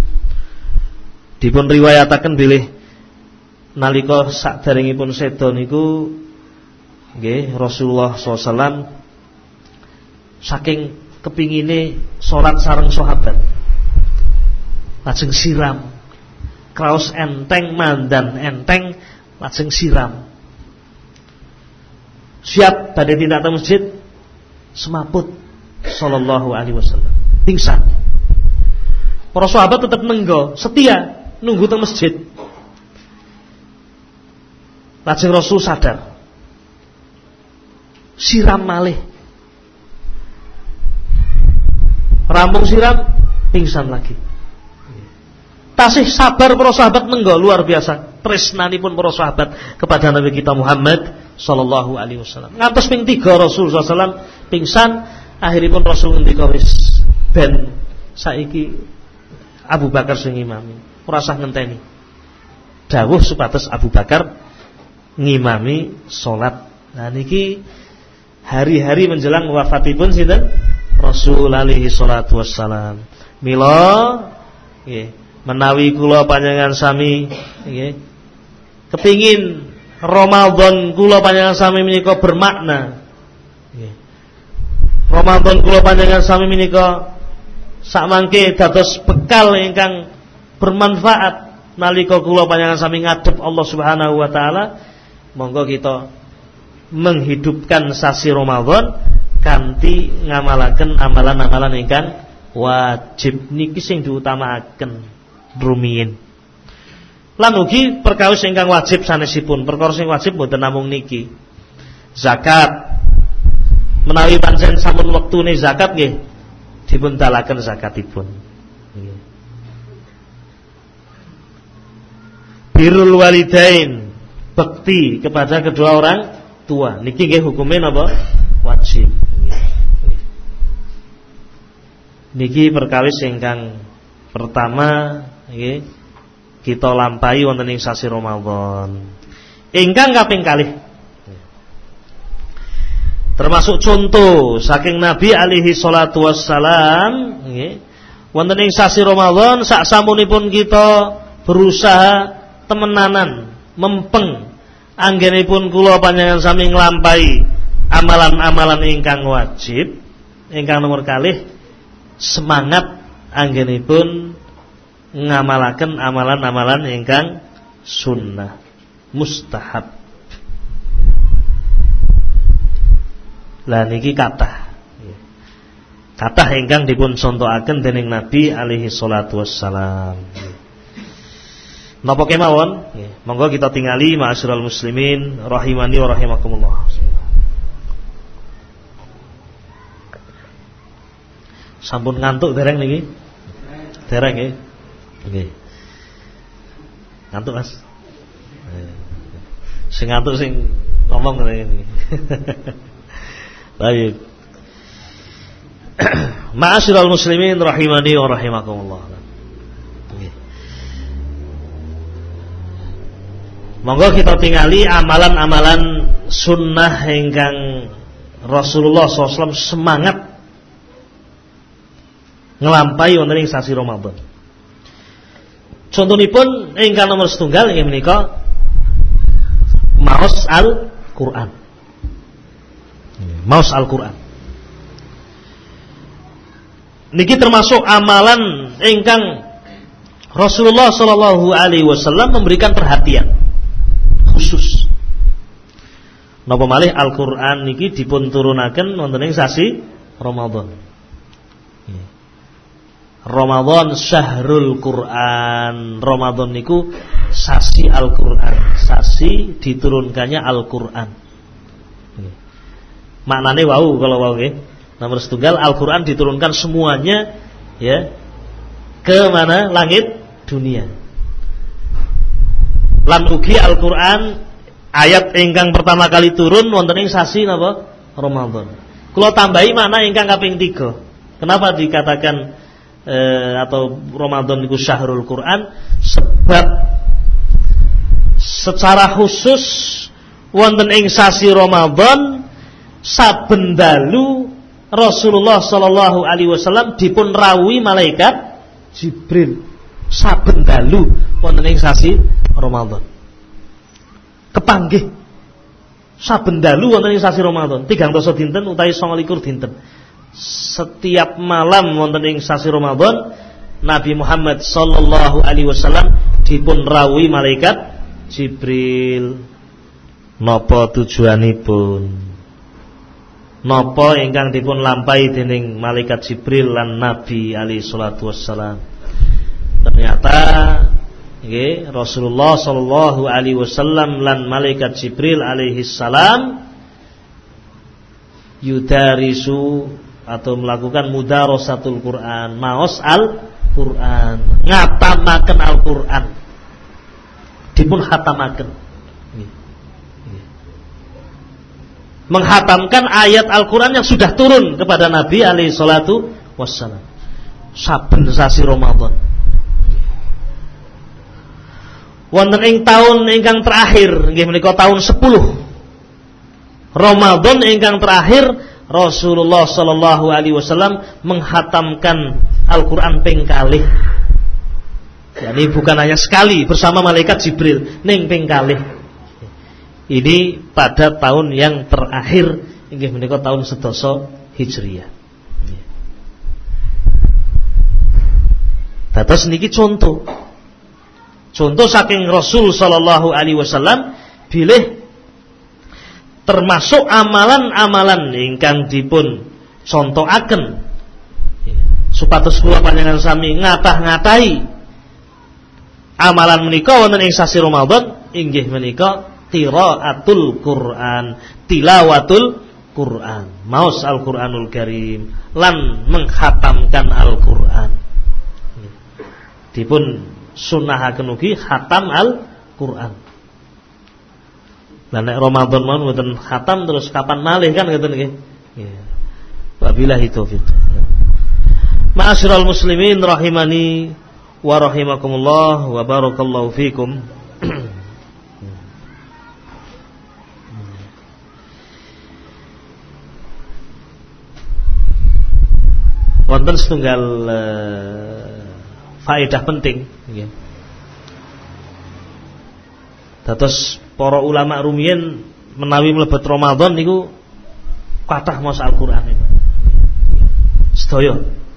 Dipun riwayataken bilih nalika sakderengipun seda niku nggih Rasulullah SAW saking kepingine salat sareng sahabat, lajeng siram kraos enteng, mandan enteng, lajeng siram. Siap badhe tindak teng masjid, semaput sallallahu alaihi wasallam pingsan. Para sahabat tetap nenggo, setia nunggu teng masjid. Lajeng Rasul sadar, siram malih, rampung siram, pingsan lagi. tasih sabar para sahabat menggo luar biasa. Tresnanipun para sahabat kepada Nabi kita Muhammad sallallahu alaihi wasallam. Ngantos ping 3 Rasul sallallahu alaihi wasallam pingsan, akhiripun Rasul ngendika wis ben saiki Abu Bakar sing ngimami. Ora usah ngenteni. Dawuh supados Abu Bakar ngimami salat. Nah niki hari-hari menjelang wafatipun sinten? Rasul alaihi salatu wassalam. Mila nggih, menawi kula panjenengan sami nggih kepingin Ramadan kula panjenengan sami menika bermakna. Nggih. Ramadan kula panjenengan sami menika sakmangke dados bekal ingkang bermanfaat nalika kula panjenengan sami ngadhep Allah Subhanahu wa taala. Monggo kita menghidupkan sasi Ramadan kanthi ngamalaken amalan-amalan ingkang wajib niki sing diutamakaken rumiyin. Lan ugi perkawis ingkang wajib sanesipun, perkara sing wajib mboten namung niki. Zakat. Menawi pancen sampun wektune zakat nggih dipun dalaken zakatipun. Nggih. Birrul walidain, bekti kepada kedua orang tua. Niki nggih hukume napa? Wajib. Niki perkawis ingkang pertama nggih kita lampahi wonten ing sasi Ramadan. Ingkang kaping kalih termasuk contoh saking Nabi alaihi salatu wassalam nggih wonten ing sasi Ramadan sak samunipun kita berusaha temenanan mempeng anggenipun kula panjenengan sami nglampahi amalan-amalan ingkang wajib. Ingkang nomor kalih semangat anggenipun ngamalaken amalan-amalan ingkang sunnah mustahab. Lah niki kathah ingkang dipun contohaken dening Nabi alaihi salatu wassalam. Napa kemawon? Monggo kita tingali ma'asyiral muslimin rahimani wa rahimakumullah. Sampun ngantuk dereng niki? Dereng nggih. Nggih. Ngantuk Mas. Sing ngantuk sing ngomong ngene iki. Baik. Ma'asyiral muslimin rahimani wa rahimakumullah. Nggih. Monggo kita tingali amalan-amalan sunnah ingkang Rasulullah SAW semangat nglampahi wonten ing sasi Ramadan. Contonipun ingkang nomor setunggal inggih menika maos Al-Qur'an. Maos Al-Qur'an. Niki termasuk amalan ingkang Rasulullah sallallahu alaihi wasallam memberikan perhatian khusus. Napa malih Al-Qur'an niki dipun turunaken wonten ing sasi Ramadan. Ramadan syahrul Quran. Ramadan niku sasi Al-Qur'an, sasi diturunkannya Al-Qur'an. Maknane wau kalau wau nggih. Nomor setunggal Al-Qur'an diturunkan semuanya ya ke mana? Langit dunia. Lan ugi Al-Qur'an ayat ingkang pertama kali turun wonten ing sasi napa? Ramadan. Kula tambahi makna ingkang kaping 3. Kenapa dikatakan atau Ramadan niku syahrul Quran? Sebab secara khusus wonten ing sasi Ramadan saben dalu Rasulullah sallallahu alaihi wasallam dipun rawuhi malaikat Jibril saben dalu wonten ing sasi Ramadan. Kepanggih saben dalu wonten ing sasi Ramadan 3 dinten utawi 29 dinten. Setiap malam wonten ing sasi Ramadan Nabi Muhammad sallallahu alaihi wasallam dipun rawuhi malaikat Jibril. Napa tujuanipun? Napa ingkang dipun lampahi dening malaikat Jibril lan Nabi alaihi salatu wassalam? Ternyata nggih Rasulullah sallallahu alaihi wasallam lan malaikat Jibril alaihi salam yudarisu atau melakukan mudarasatul Quran, maos Quran, ngatamaken Al-Quran, dipun hatamaken, menghatamkan ayat Al-Quran yang sudah turun kepada Nabi alaihi salatu wassalam saben sasi Ramadan. Wonten ing taun ingkang terakhir nggih menika taun 10 Ramadan ingkang terakhir Rasulullah sallallahu alaihi wasallam menghatamkan Al-Quran ping kalih. Yani bukan hanya sekali bersama malaikat Jibril, ning ping kalih. Ini pada tahun yang terakhir inggih menika tahun 11 Hijriah. Dados niki contoh saking Rasul sallallahu alaihi wasallam bilih termasuk amalan-amalan ingkang dipun contohaken supados kula panjenengan sami ngatah-ngatahi amalan menika wonten ing sasi Ramadan inggih menika qiraatul Quran, tilawatul Quran, maos Al-Qur'anul Karim lan menghatamkan Al-Qur'an. Dipun sunahaken ugi khatam Al-Qur'an. Lah nek Ramadan mawon mboten khatam terus kapan malih kan ngoten nggih. Nggih. Wabillahi taufik. Ma'asyiral muslimin rahimani wa rahimakumullah wa barakallahu fikum. Wonten setunggal faedah penting nggih. Dados para ulama rumiyin menawi mlebet Ramadan niku kathah maos Al-Qur'an niku. Sedaya.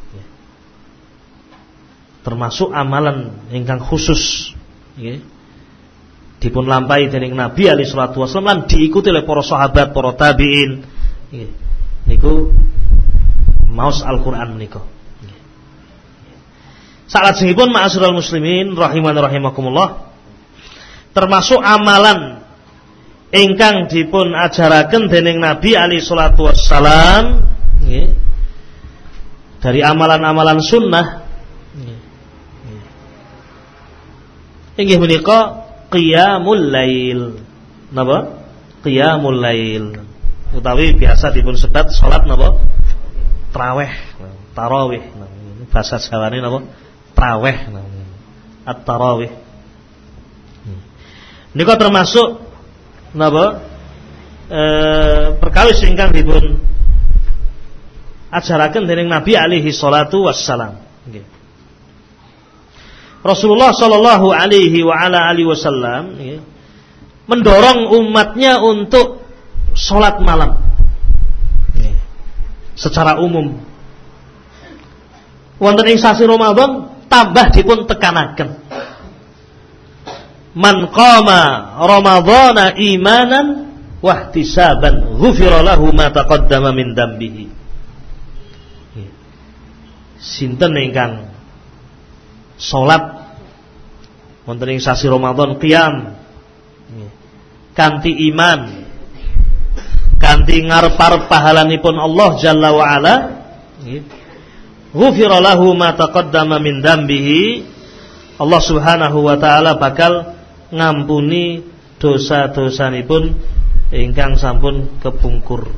Termasuk amalan ingkang khusus nggih. Dipun lampahi dening Nabi alaihi salatu wasallam lan diikuti oleh para sahabat, para tabi'in nggih. Niku maos Al-Qur'an menika. Salajengipun ma'asyiral muslimin rahiman rahimakumullah, termasuk amalan ingkang dipun ajaraken dening Nabi alaihi salatu wassalam nggih, dari amalan-amalan sunnah inggih menika qiyamul lail. Napa? Qiyamul lail utawi biasa dipun sebat salat napa? Traweh, tarawih. Bahasa Jawane napa? Traweh. At-tarawih. Nika termasuk napa? Perkawis ingkang dipun ajaraken dening Nabi alaihi salatu wassalam. Nggih. Rasulullah sallallahu alaihi wa ala alihi wasallam mendorong umatnya untuk salat malam secara umum. Wonten ing sasi Ramadan tambah dipun tekanaken. Man qama Ramadhana imanan wa ihtisaban ghufira lahu ma taqaddama min dambihi. Sinten ingkang salat wonten ing sasi Ramadan qiyam kanthi iman, kanthi ngarep-arep pahalanipun Allah Jalla wa Ala, ghufira lahu ma taqaddama min dambihi. Allah Subhanahu wa taala bakal ngampuni dosa-dosanipun ingkang sampun kepungkur.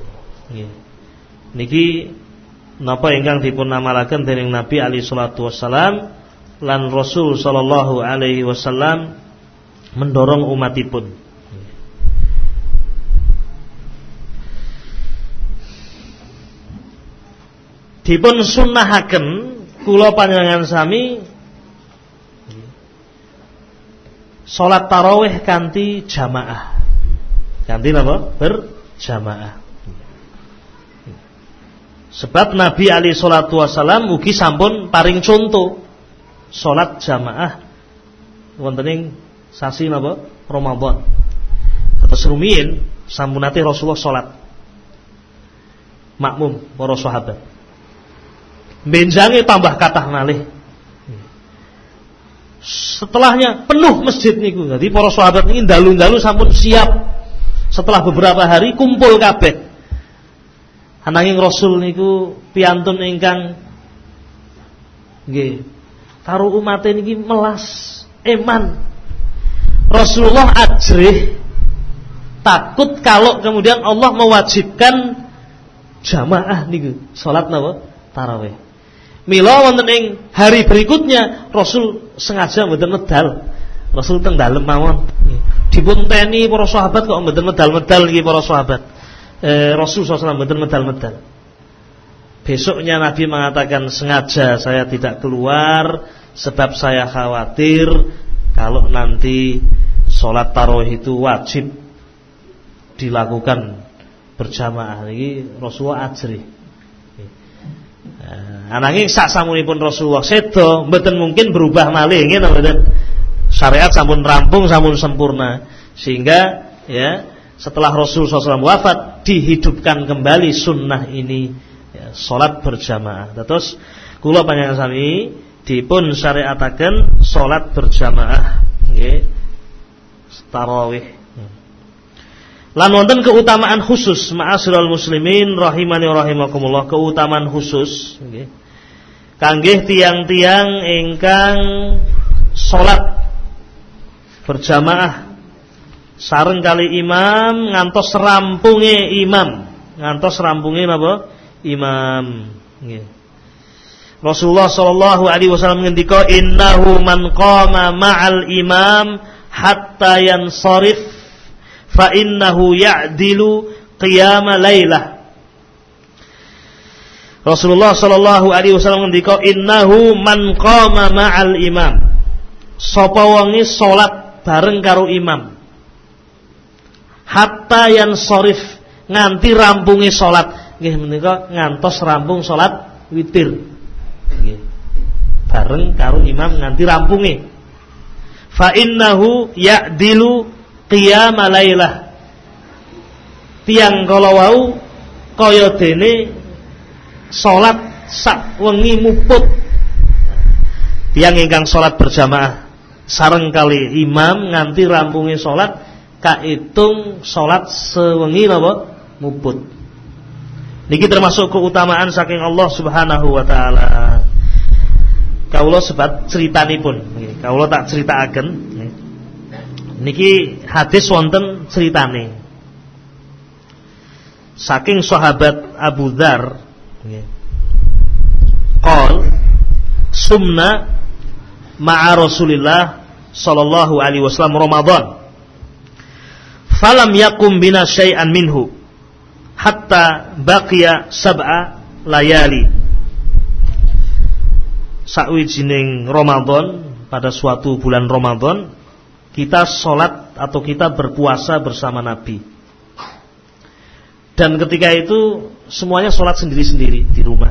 Niki napa ingkang dipun amalaken dening Nabi alaihi salatu wassalam lan Rasul sallallahu alaihi wasallam mendorong umatipun. Dipun sunnahaken kula panjenengan sami salat tarawih kanthi jamaah. Kanthi napa? Berjamaah. Sebab Nabi alaihi salatu wasallam ugi sampun paring contoh salat jamaah wonten ing sasi napa? Ramadan. Kados rumiyin sampun nate Rasulullah salat makmum para sahabat. Benjange tambah kathah malih. Setelahnya penuh masjid niku. Jadi para sahabat niki dalu-dalu sampun siap. Setelah beberapa hari kumpul kabeh. Ananging Rasul niku piantun ingkang nggih karo umat niki melas eman. Rasulullah ajrih takut kalau kemudian Allah mewajibkan jamaah niku salat napa tarawih. Mila wonten ing hari berikutnya Rasul sengaja mboten medal. Rasul teng dalem mawon. Dipunteni para sahabat kok mboten medal-medal iki para sahabat. Rasul sallallahu mboten medal-medal. Besoknya Nabi mengatakan sengaja saya tidak keluar sebab saya khawatir kalau nanti sholat tarawih itu wajib dilakukan berjamaah. Ini Rasulullah ajrih. Ananging sak samunipun Rasulullah sedo mboten mungkin berubah malih nggih to mboten. Syariat sampun rampung, sampun sempurna sehingga ya setelah Rasul SAW wafat dihidupkan kembali sunnah ini ya, sholat berjamaah. Terus kula panjenengan sami dipun syariataken sholat berjamaah nggih tarawih. Lan wonten keutamaan khusus ma'asyiral muslimin rahimani wa rahimakumullah, keutamaan khusus nggih kangge tiang-tiang ingkang salat berjamaah sareng kali imam ngantos rampunge imam, ngantos rampunge napa imam nggih. Rasulullah sallallahu alaihi wasallam ngendika innahu man qama ma'al imam hatta yansarif fa innahu ya'dilu qiyama lailah. Rasulullah sallallahu alaihi wasallam ngendika innahu man qama ma'al imam, sapa wonge salat bareng karo imam hatta yansarif nganti rampunge salat nggih menika ngantos rampung salat witir nggih bareng karo imam nganti rampunge. Fa innahu ya'dilu qiyama lailah, tiang kala wau kaya dene salat sak wengi muput. Tiang ingkang salat berjamaah sareng kali imam nganti rampunge salat kaitung salat sewengi napa muput. Niki termasuk keutamaan saking Allah Subhanahu wa taala. Kawula sebab critanipun nggih, kawula tak critakaken nggih. Niki hadis wonten ceritane. Saking sahabat Abu Dzar nggih. Qol sumna ma'a Rasulillah sallallahu alaihi wasallam Ramadan. Falam yakum bina syai'an minhu hatta baqiya sab'a layali. Sawijining Ramadan, pada suatu bulan Ramadan kita sholat atau kita berpuasa bersama Nabi. Dan ketika itu semuanya sholat sendiri-sendiri di rumah.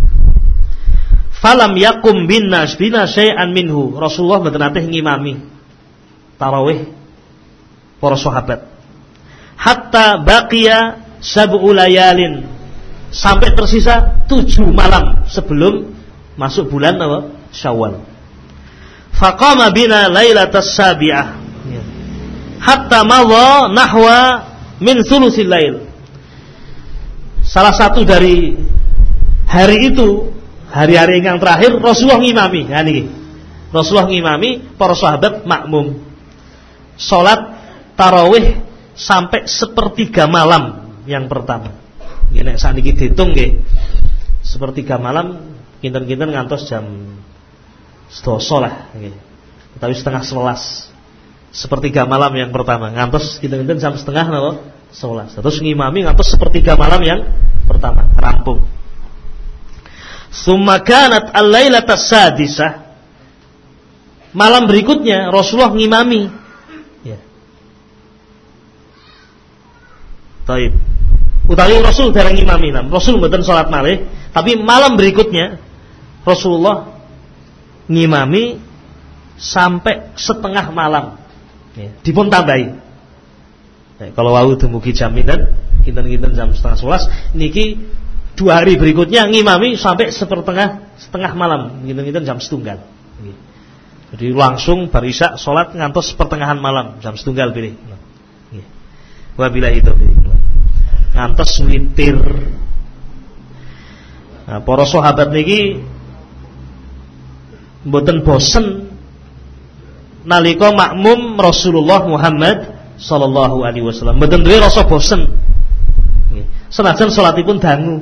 Falam yakum bina syai'an minhu, Rasulullah mboten nate ngimami tarawih para sahabat. Hatta baqiya sab'u layalin, sampai tersisa 7 malam sebelum masuk bulan apa? Syawal. Faqama bina lailatas sabi'ah hatta madha nahwa min thulutsil lail. Salah satu dari hari itu, hari-hari yang terakhir Rasulullah ngimami. Nah niki. Rasulullah ngimami, para sahabat makmum. Salat tarawih sampai 1/3 malam yang pertama. Nggih nek saniki diitung nggih. 1/3 malam kinten-kinten ngantos jam 12 lah nggih. Tapi setengah 11. 1/3 malam yang pertama ngantos kinten-kinten jam setengah napa? 11. Terus ngimami ngantos 1/3 malam yang pertama rampung. Summa kanat al-lailatas sadisah, malam berikutnya Rasulullah ngimami. Ya. Taib. Utawi Rasul dereng ngimami, Rasul mboten salat malih, tapi malam berikutnya Rasulullah ngimami sampai setengah malam. Ya, dipun tambahi. Ya, kalau wau dumugi jam pinten? Kinten-kinten jam setengah 11, niki 2 hari berikutnya ngimami sampai setengah malam, kinten-kinten jam 1:00. Jadi langsung bar isya salat ngantos pertengahan malam, jam 1:00 pilih. Nggih. Wabillahi taufiq. Ngantos witir. Nah, para sahabat niki mboten bosen nalika makmum Rasulullah Muhammad sallallahu alaihi wasallam. Mboten duwe rasa bosen. Senajan salatipun dangu.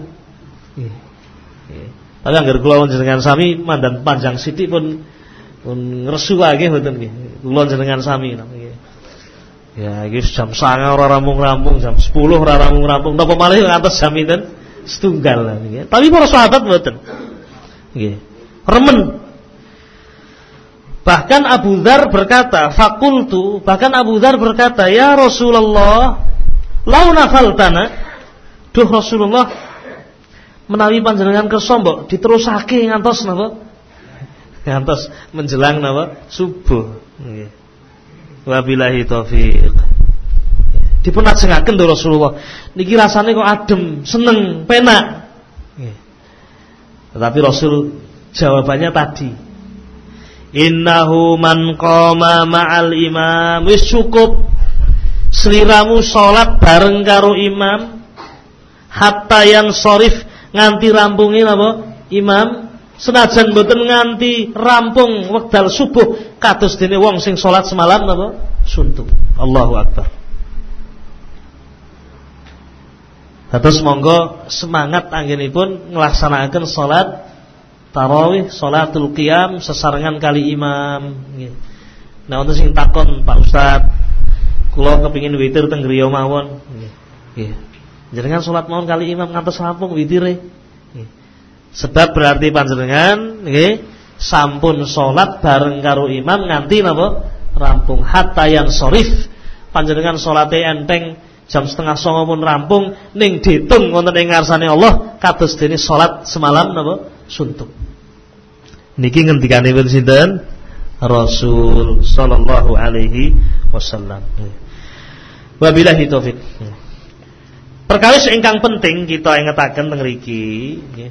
Tapi angger kula jenengan sami mandan panjang sithik pun ngresu wae mboten nggih. Kula jenengan sami nggih. Ya iki jam 09.00 ora rampung-rampung, jam 10 ora rampung-rampung. Napa malih ngantos jam pinten? Setunggal nggih. Tapi para sahabat mboten. Nggih. Remen. Bahkan Abu Dzar berkata, "Faqultu," bahkan Abu Dzar berkata, "Ya Rasulullah, lau nafaltana." Duh Rasulullah, menawi panjenengan kersa mbok diterusake ngantos napa? Ngantos menjelang napa? Subuh. Nggih. Wabillahi taufik. Dipun ajengaken lho Rasulullah. Niki rasane kok adem, seneng, penak. Nggih. Tetapi Rasul jawabannya tadi, innahu man qama ma'al imam, wis cukup sliramu salat bareng karo imam hatta yang sorif nganti rampungin apa imam, senajan mboten nganti rampung wekdal subuh kados dene wong sing salat semalam napa suntuk. Allahu akbar. Terus monggo semangat anggenipun nglaksanakaken salat tarawih, salatul qiyam sesarengan kali imam. Nah wonten sing takon, Pak Ustaz, kula kepengin witir teng griya mawon. Nggih. Jenengan salat mawon kali imam ngantos rampung witire. Sebab berarti panjenengan nggih sampun salat bareng karo imam nganti napa rampung hatta yang sorif. Panjenengan salate enteng jam 8:30 pun rampung ning ditung wonten ing ngarsane Allah kados dene salat semalam napa suntuk. Niki ngendikanipun sinten? Rasul sallallahu alaihi wasallam. Wabillahi taufik. Perkawis ingkang penting kita ingetaken teng mriki nggih.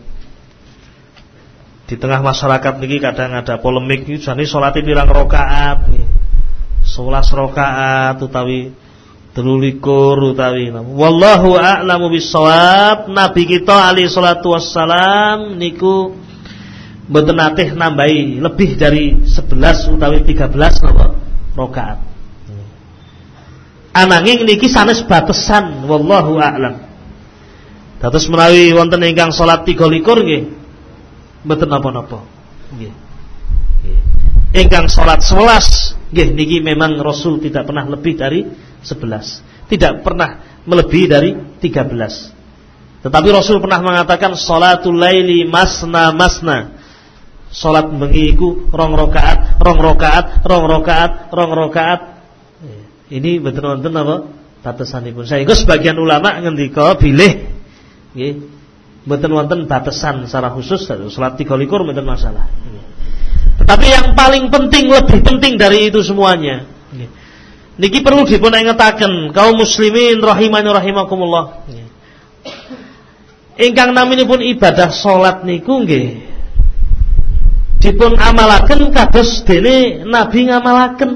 Di tengah masyarakat niki kadang ada polemik jane salate pirang rakaat nggih. 11 rakaat utawi 23 utawi. Wallahu a'lamu bissawab. Nabi kita alaihi salatu wassalam niku mboten nate nambahi lebih dari 11 utawi 13 napa rakaat. Ananging niki sanes batesan wallahu a'lam. Dados menawi wonten ingkang salat 23 nggih mboten napa-napa. Nggih. Ingkang salat 11 nggih niki memang Rasul tidak pernah lebih dari 11. Tidak pernah melebihi dari 13. Tetapi Rasul pernah mengatakan salatul laili masna masna. Salat bengi iku 2 rakaat, 2 rakaat, 2 rakaat, 2 rakaat. Ini betul-betul apa? Batasanipun. Saengga sebagian ulama ngendika bilih nggih mboten wonten batasan secara khusus salat 23 mboten masalah. Tetapi yang paling penting, lebih penting dari itu semuanya nggih. Niki perlu dipun ingetaken kaum muslimin rahimani rahimakumullah. Ingkang naminipun ibadah salat niku nggih dipun amalaken kados dene Nabi ngamalaken.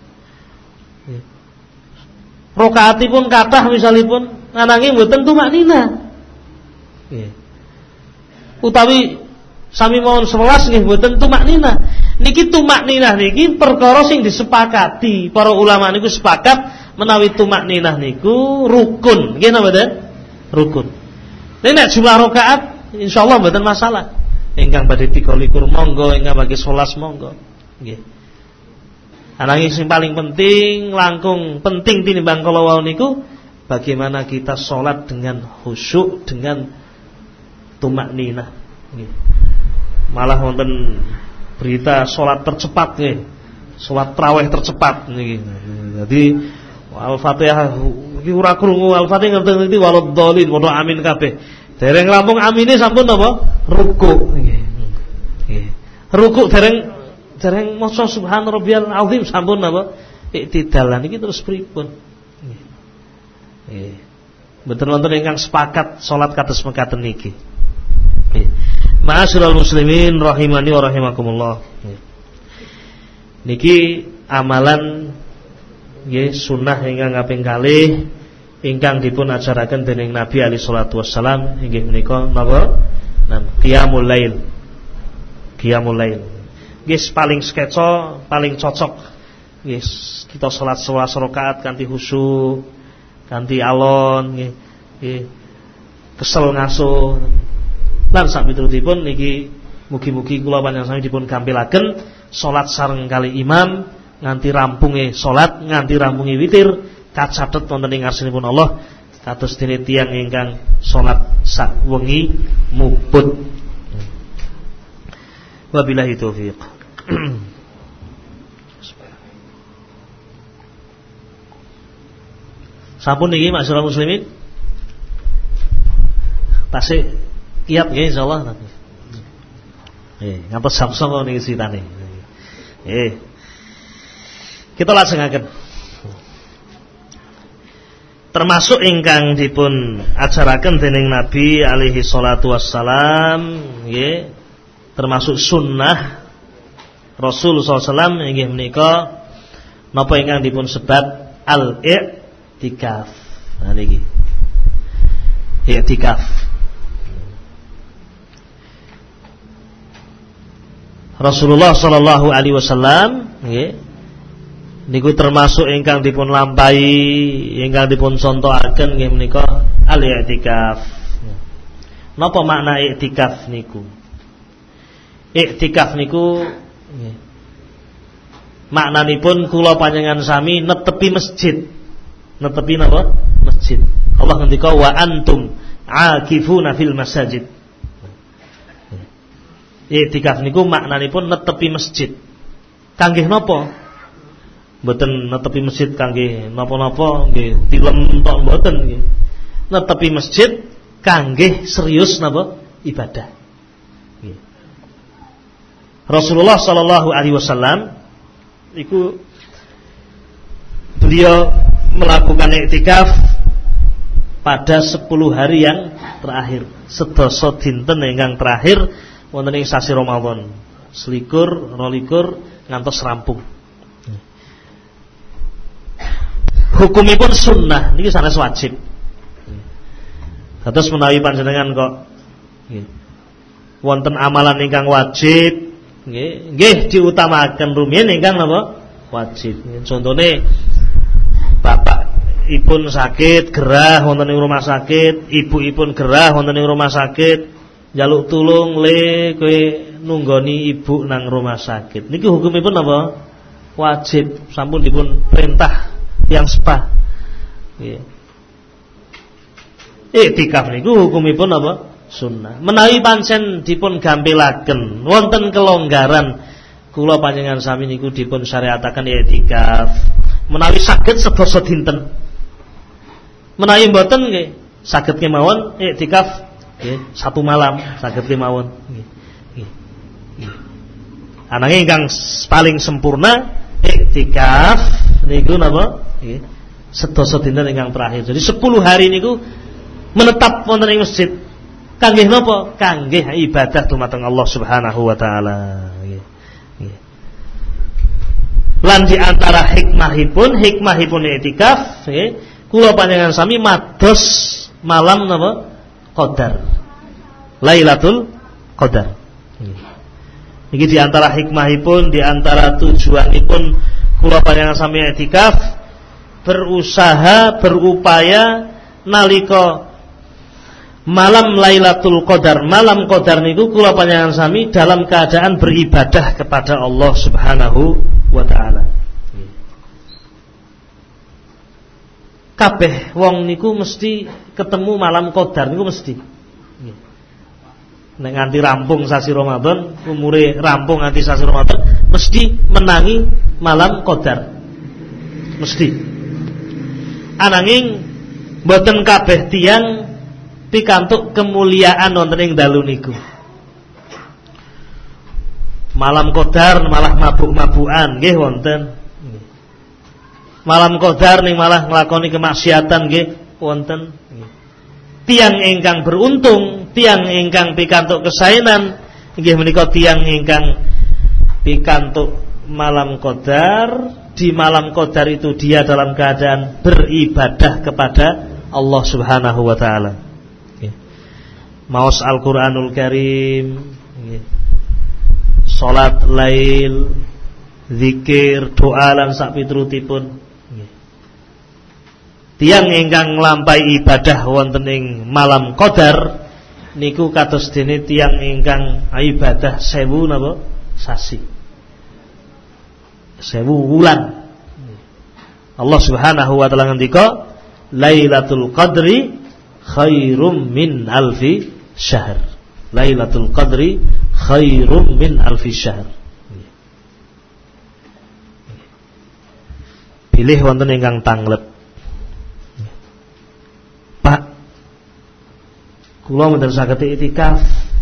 Rakaatipun kathah misalipun ananging mboten tumaknina. Nggih. Utawi sami mawon 11 nggih mboten tumaknina. Niki tumakninah niki perkara sing disepakati. Para ulama niku sepakat menawi tumakninah niku rukun. Nggih napa mboten? Rukun. Nek jumlah rakaat insyaallah mboten masalah. Ingkang badhe 23 monggo, ingkang badhe 11 monggo. Nggih. Ananging sing paling penting, langkung penting tinimbang kala wau niku bagaimana kita salat dengan khusyuk, dengan tumakninah. Nggih. Malah wonten berita salat tercepat nggih. Salat tarawih tercepat nggih. Jadi Al-Fatihah iki ora krungu Al-Fatihah ngerti waladhdallin padha amin kabeh. Dereng rampung amine sampun napa? Ruku nggih. Nggih. Ruku dereng maca subhan rabbiyal azim sampun napa? Iktidal niki terus pripun? Nggih. Mboten wonten ingkang sepakat salat kados mekaten niki. Nggih. Ma'asyiral muslimin rahimani wa rahimakumullah. Niki amalan nggih sunnah ingkang kaping kalih ingkang dipun ajaraken dening Nabi alaihi salatu wassalam inggih menika napa? Qiyamul lail. Qiyamul lail. nggih paling sketsa, paling cocok nggih kita salat 11 rakaat kanthi khusyuk, kanthi alon nggih. Nggih. Kesel ngaso. Lan sak miturutipun niki mugi-mugi kula panjenengan sami dipun gampilaken salat sareng kali imam nganti rampunge salat, nganti rampunge witir kacathet wonten ing ngarsanipun Allah kados dene tiyang ingkang salat sak wengi muput. Wabillahi taufiq. Sampun niki masyarakat muslimin. Tasih kiat nggih insyaallah. Ngantos jam 09.00 niki critane. Kita lajengaken. Termasuk ingkang dipun ajaraken dening Nabi alaihi salatu wassalam nggih, termasuk sunnah Rasul sallallahu alaihi wasallam inggih menika napa ingkang dipun sebat al-i'tikaf. Nah niki. I'tikaf. Rasulullah sallallahu alaihi wasallam nggih niku termasuk ingkang dipun lampahi, ingkang dipun contohaken nggih menika al-i'tikaf. Napa makna i'tikaf niku? I'tikaf niku nggih maknanipun kula panjenengan sami netepi masjid. Netepi napa? Masjid. Allah ngendika wa antum aakifuna fil masajid. I'tikaf niku maknanipun netepi masjid. Kanggih napa? Mboten netepi masjid kangge napa-napa nggih tilem tok mboten nggih. Netepi masjid kangge serius napa ibadah. Nggih. Rasulullah sallallahu alaihi wasallam iku beliau melakukan i'tikaf pada 10 hari yang terakhir. Sedasa dinten ingkang terakhir wonten ing sasi Ramadan. 21, 22 ngantos rampung. Hukumipun sunnah niki sanes wajib. Terus menawi panjenengan kok nggih wonten amalan ingkang wajib nggih diutamaken rumiyin ingkang napa wajib. Contone bapak ipun sakit gerah wonten ing rumah sakit, ibu-ipun gerah wonten ing rumah sakit, njaluk tulung le kowe nunggoni ibu nang rumah sakit. Niki hukumipun napa? Wajib, sampun dipun perintah yang spa. Nggih. I'tikaf niku hukumipun apa? Sunnah. Menawi pancen dipun gampilaken wonten kelonggaran kula panjenengan sami niku dipun syariataken i'tikaf. Menawi saged sedasa dinten. Menawi mboten nggih saged kemawon i'tikaf nggih 1 malam saged kemawon nggih. Nggih. Ananging ingkang paling sempurna i'tikaf niku napa? Nggih. Sedasa dinten ingkang terakhir. Jadi 10 hari niku menetap wonten ing masjid. Kanggih napa? Kanggih ibadah dumateng Allah Subhanahu wa taala. Nggih. Nggih. Lan di antara hikmahipun i'tikaf nggih, kula panjenengan sami mados malam napa? Qadar. Lailatul Qadar. Nggih. Niki di antara hikmahipun, di antara tujuanipun kula panjenengan sami i'tikaf berusaha, berupaya nalika malam Lailatul Qadar, malam Qadar niku kula panjenengan sami dalam keadaan beribadah kepada Allah Subhanahu wa taala. Kabeh wong niku mesti ketemu malam Qadar niku mesti. Nek nganti rampung sasi Ramadan, umure rampung nganti sasi Ramadan mesti menangi malam Qadar. Mesti. Ananging mboten kabeh tiyang pikantuk kemuliaan wonten ing dalu niku. Malam Qadar malah mabuk-mabukan nggih wonten. Malam Qadar ning malah nglakoni kemaksiatan nggih wonten. Tiang ingkang beruntung, tiang ingkang pikantuk kesaenan inggih menika tiang ingkang pikantuk malam Qadar. Di malam Qadar itu dia dalam keadaan beribadah kepada Allah Subhanahu wa taala. Maos Al-Qur'anul Karim, salat lail, zikir, doa lan sak piturutipun. Tiyang ingkang nglampahi ibadah wonten ing malam qadar niku kados dene tiyang ingkang ibadah 1000 napa sasi, 1000 wulan. Allah Subhanahu wa taala ngendika Lailatul Qadri khairum min alfi syahr. Lailatul Qadri khairum min alfi syahr. Pilih wonten ingkang tanglet. Pak, kula mboten saged iktikaf.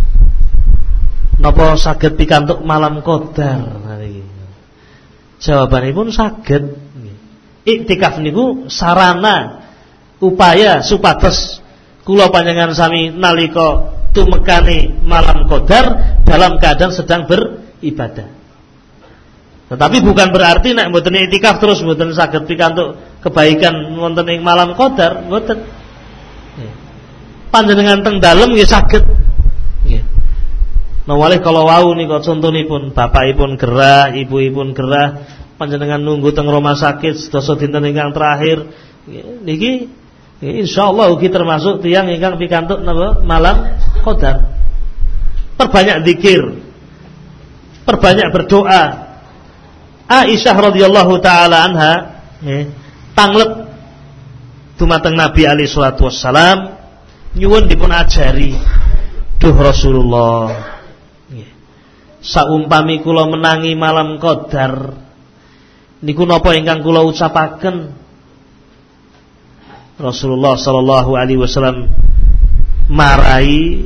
Napa saged pikantuk malam qadar? Jawabanipun saged. Iktikaf niku sarana upaya supados kula panjenengan sami nalika tumekane malam qadar dalam keadaan sedang beribadah. Tetapi bukan berarti nek mboten iktikaf terus mboten saged pikantuk kebaikan wonten ing malam qadar, mboten. Panjenengan teng dalem nggih saged. Nggih. Nawalih kalau wau nika contonipun bapakipun gerah, ibuipun gerah, panjenengan nunggu teng rumah sakit sedasa dinten ingkang terakhir. Niki insyaallah ugi termasuk tiyang ingkang pikantuk napa malam qadar. Perbanyak zikir, perbanyak berdoa. Aisyah radhiyallahu taala anha tanglet dumateng Nabi alaihi salatu wassalam nyuwun dipun ajari, duh Rasulullah, saumpami kula menangi malam qadar niku napa ingkang kula ucapaken? Rasulullah sallallahu alaihi wasallam marai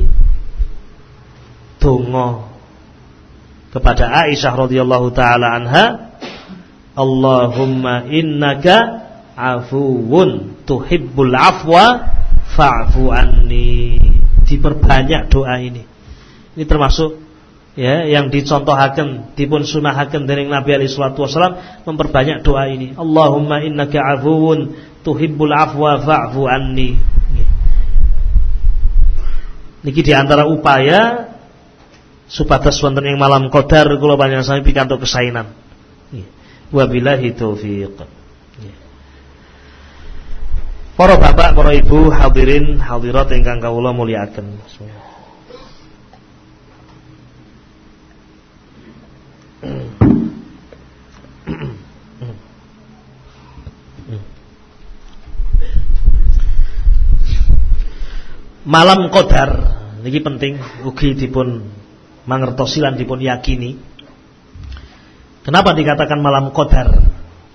donga kepada Aisyah radhiyallahu taala anha, Allahumma innaka afuwun tuhibbul afwa fa'fu anni. Diperbanyak doa ini. Ini termasuk ya yang dicontohaken, dipun sunahaken dening Nabi alaihi salatu wasallam memperbanyak doa ini. Allahumma innaka afuwun tuhibbul afwa fa'fu anni. Niki di antara upaya supados wonten ing malam qadar kula panjenengan sami pikantuk kesainan. Wabillahi taufiq. Para bapak, para ibu, hadirin hadirat ingkang kawula mulyakaken. Malam qadar niki penting ugi dipun mangertosi lan dipun yakini. Kenapa dikatakan malam qadar?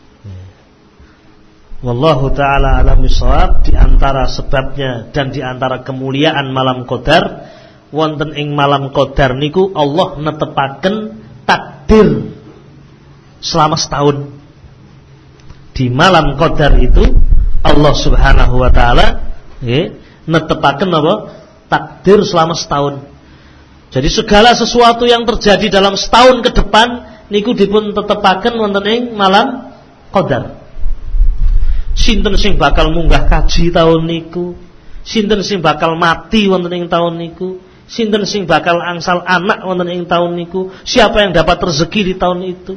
Wallahu ta'ala alam bisawab. Di antara sebabnya dan di antara kemuliaan malam qadar, wonten ing malam qadar niku Allah netepaken takdir selama setahun. Di malam qadar itu Allah Subhanahu wa taala netepaken apa? Takdir selama setahun. Jadi segala sesuatu yang terjadi dalam setahun ke depan niku dipun tetepaken wonten ing malam qadar. Sinten sing bakal munggah kaji tahun niku, sinten sing bakal mati wonten ing tahun niku, sinten sing bakal angsal anak wonten ing tahun niku, siapa yang dapat rezeki di tahun itu.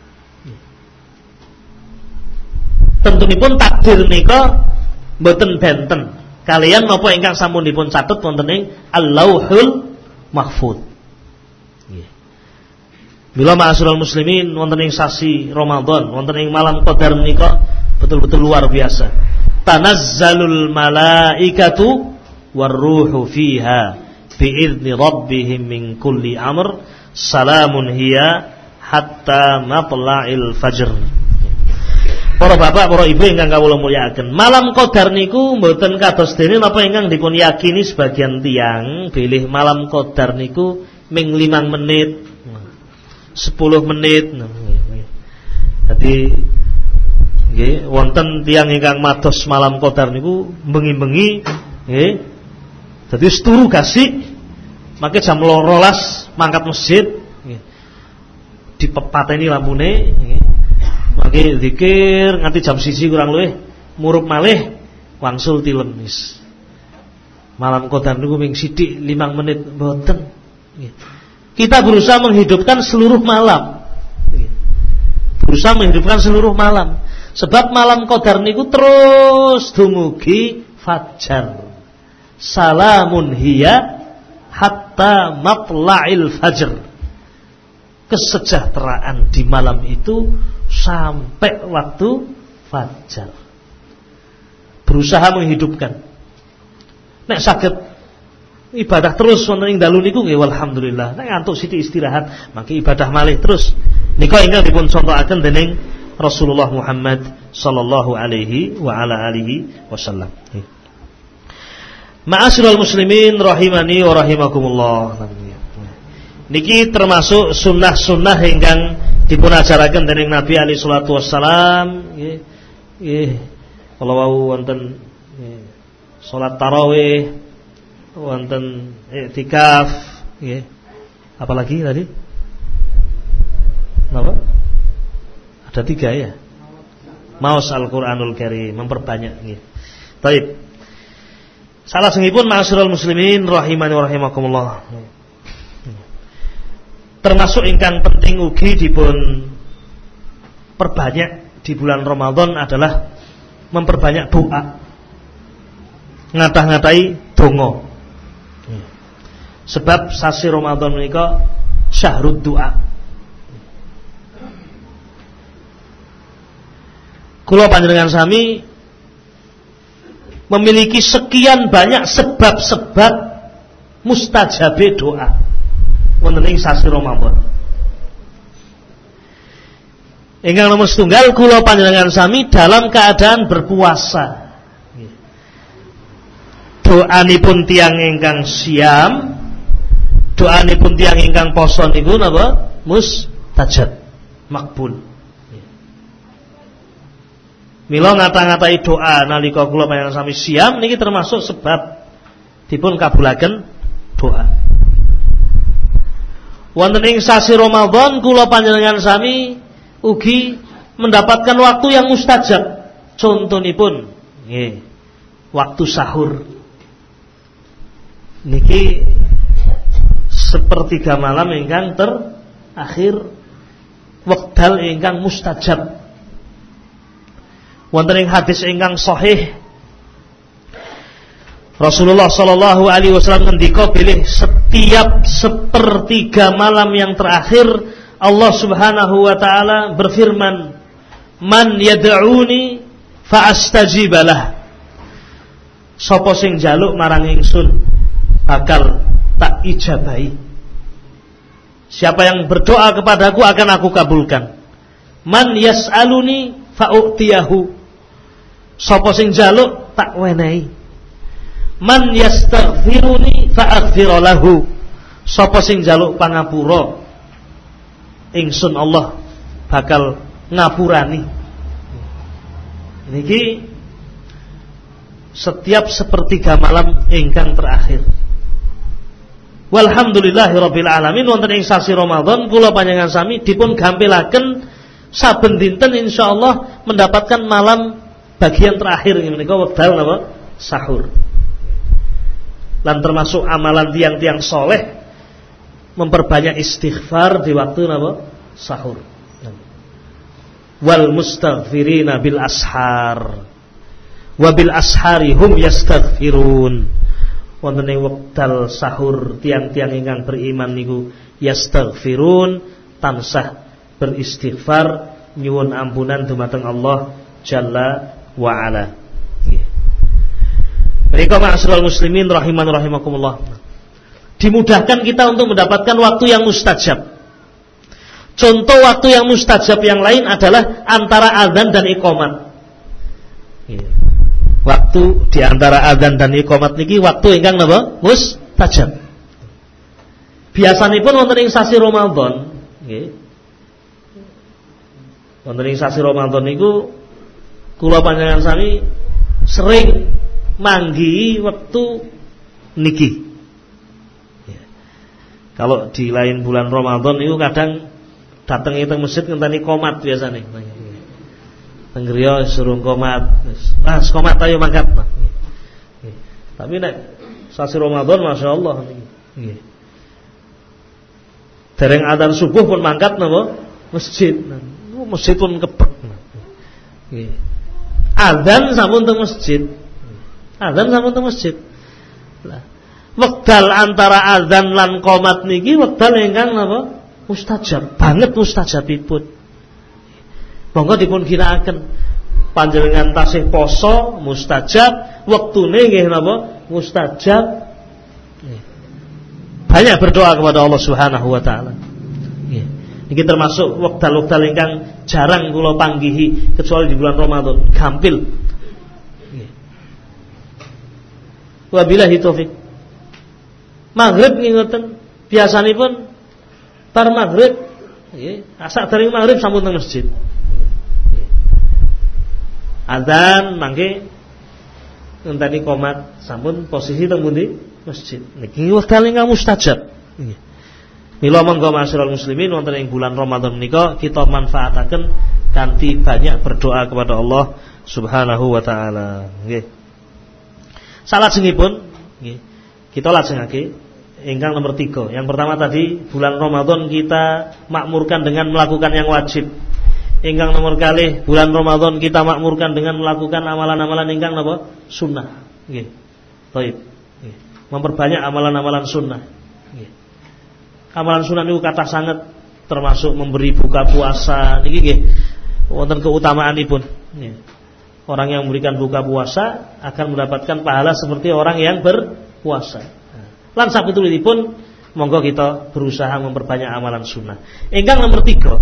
Tentunipun takdir nika mboten benten kalian napa ingkang sampun dipun catet wonten ing Al-Lauhul Mahfuz. Mila ma'asyiral muslimin wonten ing sasi Ramadan, wonten ing malam qadar menika betul-betul luar biasa. Tanazzalul malaikatu warruhu fiha bi'izni rabbihim min kulli amr salamun hiya hatta matla'il fajr. Para bapak, para ibu ingkang kawula mulyakaken, malam qadar niku mboten kados dene napa ingkang dipun yakini sebagian tiyang bilih malam qadar niku ming 5 menit, 10 menit. Dadi nggih wonten tiyang ingkang mados malam qadar niku bengi-bengi nggih. Dadi wis turu gasik mangke jam 12 mangkat masjid nggih. Dipepateni lampune nggih. Mangke zikir nganti jam 1 kurang luwih murup malih wangsul tilem wis. Malam qadar niku ming sithik 5 menit mboten nggih. kita berusaha menghidupkan seluruh malam. Berusaha menghidupkan seluruh malam. Sebab malam Qadar niku terus dumugi fajar. Salamun hiya hatta matla'il fajr. Kesejahteraan di malam itu sampai waktu fajar. Berusaha menghidupkan. Nek saged ibadah terus wonten ing dalu niku nggih alhamdulillah. Nek ngantuk sithik istirahat, mangke ibadah malih terus. Nika ingkang dipun contohaken dening Rasulullah Muhammad sallallahu alaihi wa ala alihi wasallam. Ma'asyiral muslimin rahimani wa rahimakumullah. Niki termasuk sunnah-sunnah ingkang dipun ajaraken dening Nabi alaihi salatu wassalam nggih. Kalau wau wonten salat tarawih, wonten i'tikaf nggih. Apalagi tadi? Napa? Ada 3 ya. Maos Al-Qur'anul Karim, memperbanyak nggih. Baik. Salah sengipun ma'asyiral muslimin rahimani wa rahimakumullah. Termasuk ingkang penting ugi dipun perbanyak di bulan Ramadan adalah memperbanyak doa. Ngadah-ngadahi donga. Sebab sasi Ramadan menika syahrud doa. Kula panjenengan sami memiliki sekian banyak sebab-sebab mustajabe doa wonten ing sasi Ramadan. Ingkang nomor setunggal kula panjenengan sami dalam keadaan berpuasa. Doanipun tiyang ingkang siam, doanipun tiyang ingkang poso niku napa? Mustajab, makbul. Mila ngata-ngatai doa nalika kula panjenengan sami siam niki termasuk sebab dipun kabulaken doa. Wonten ing sasi Ramadan kula panjenengan sami ugi mendapatkan waktu yang mustajab. Contonipun nggih, waktu sahur. Niki sepertiga malam ingkang terakhir wekdal ingkang mustajab. Wonten ing hadis ingkang sahih Rasulullah sallallahu alaihi wasallam ngendika bilih setiap sepertiga malam yang terakhir Allah Subhanahu wa taala berfirman, "Man yad'uni fa astajibalah." Sapa sing njaluk marang ingsun bakal tak ijabahi. Siapa yang berdoa kepadaku akan aku kabulkan. Man yas'aluni fa u'tiyahu. Sapa sing njaluk tak wenehi. Man yastaghfiruni fa aghfir lahu. Sapa sing njaluk pangapura ingsun Allah bakal ngapurani. Niki setiap sepertiga malam ingkang terakhir. Walhamdulillahirabbil alamin wonten ing sasi Ramadan kula panjenengan sami dipun gampilaken saben dinten insyaallah mendapatkan malam bagian terakhir menika wekdal napa? Sahur. Lan termasuk amalan tiang-tiang soleh memperbanyak istighfar di waktu napa? Sahur. Wal mustaghfirina bil ashar. Wa bil ashari hum yastaghfirun. Wonten ing wekdal sahur tiang-tiang ingkang beriman niku yastaghfirun tansah beristighfar nyuwun ampunan dumateng Allah Jalla wa ala. Mereka ma'asyiral muslimin rahiman rahimakumullah. Dimudahkan kita untuk mendapatkan waktu yang mustajab. Contoh waktu yang mustajab yang lain adalah antara azan dan iqamat. Waktu di antara azan dan iqamat niki waktu ingkang napa? Mustajab. Biasanipun wonten ing sasi Ramadan, nggih. Wonten ing sasi Ramadan niku kula panjenengan sami sering manggi waktu niki. Kalau di lain bulan Ramadan itu kadang datang ke masjid ngenteni qomat biasane. Teng griya suruh qomat. Mas qomat ayo mangkat. Tapi nek sasi Ramadan masyaallah niki. Dereng adzan subuh pun mangkat napa masjid. Masjid pun kebek. Nggih. Adzan sampun teng masjid. Adzan sampun teng masjid. Lah, wekdal antara adzan lan qomat niki wekdal ingkang napa? Mustajab, banget mustajabipun. Monggo dipun kiraaken panjenengan tasih poso mustajab, wektune nggih napa? Mustajab. Banyak berdoa kepada Allah Subhanahu wa taala. Nggih. Niki termasuk wekdal-wekdal ingkang jarang kula panggihi kecuali di bulan Ramadan, gampil. Nggih. Wabillahi taufik. Maghrib ngoten biasanipun bar maghrib nggih, sak dereng maghrib sampun teng masjid. Adzan mangke ngenteni qomat sampun posisi teng pundi? Masjid. Niki wekdal ingkang mustajab. Nggih. Mila monggo masyiral muslimin wonten ing bulan Ramadan menika kita manfaataken kanthi banyak berdoa kepada Allah Subhanahu wa taala. Nggih. Salajengipun nggih, kita lajengake ingkang nomor 3. Yang pertama tadi bulan Ramadan kita makmurkan dengan melakukan yang wajib. Ingkang nomor kalih bulan Ramadan kita makmurkan dengan melakukan amalan-amalan ingkang napa? Sunnah. Nggih. Baik. Nggih. Memperbanyak amalan-amalan sunnah. Amalan sunnah niku kathah sanget, termasuk memberi buka puasa niki nggih wonten keutamaanipun. Orang yang memberikan buka puasa akan mendapatkan pahala seperti orang yang berpuasa. Lan sapitulipun monggo kita berusaha memperbanyak amalan sunnah. Ingkang nomor 3,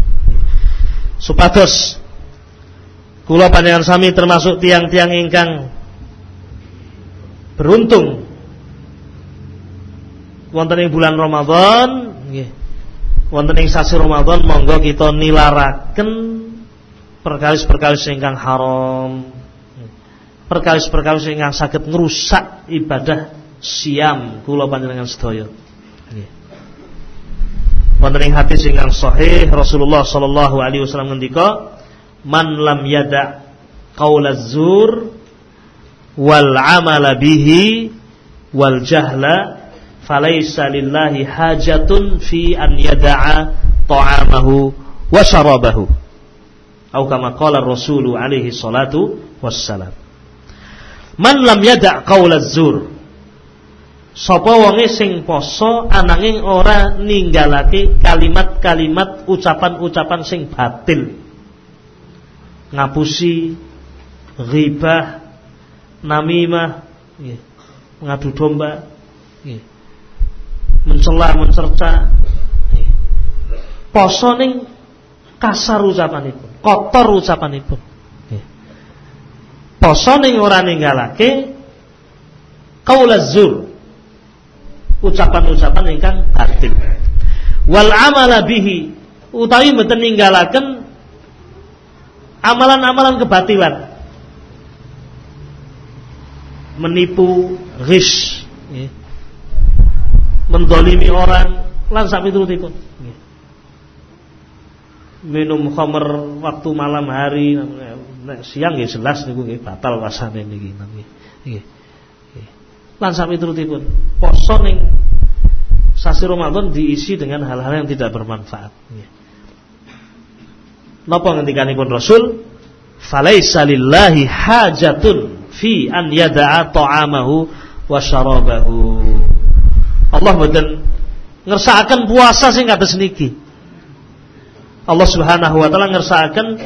supados kula panjenengan sami termasuk tiang-tiang ingkang beruntung wonten ing bulan Ramadan nggih. Wonten ing sasi Ramadan monggo kita nilaraken perkawis-perkawis ingkang haram. Perkawis-perkawis ingkang saged ngrusak ibadah siam kula panjenengan sedaya. Nggih. Wonten ing hadis ingkang sahih Rasulullah sallallahu alaihi wasallam ngendika, "Man lam yada' qaulaz zur wal 'amala bihi wal jahla falaisa lillahi hajatun fi an yada'a ta'amahu wa syarabahu." Atau kama qala Rasul alaihi salatu wassalam. Man lam yada' qaulaz zur. Sapa wonge sing poso ananging ora ninggalake kalimat-kalimat ucapan-ucapan sing batil. Ngapusi, ghibah, namimah, nggih, ngadu domba, nggih. Mencela, mencerca, poso ning kasar ucapanipun, kotor ucapanipun. Poso ning ora ninggalake qaulaz zur, ucapan-ucapan ingkang batil. Wal amala bihi, utawi mboten ninggalaken amalan-amalan kebatilan. Menipu, ghish, mendolimi orang lan sak piturutipun. Minum khamr waktu malam hari, nek siang nggih jelas niku nggih batal puasane niki nggih. Lan sak piturutipun. Poso ning sasi Ramadan diisi dengan hal-hal yang tidak bermanfaat. Napa ngendikanipun Rasul? Falaisa lillahi hajatun fi an yada'a ta'amahu wa syarabahu. Allah mboten ngersakaken puasa sing kados niki. Allah Subhanahu wa taala ngersakaken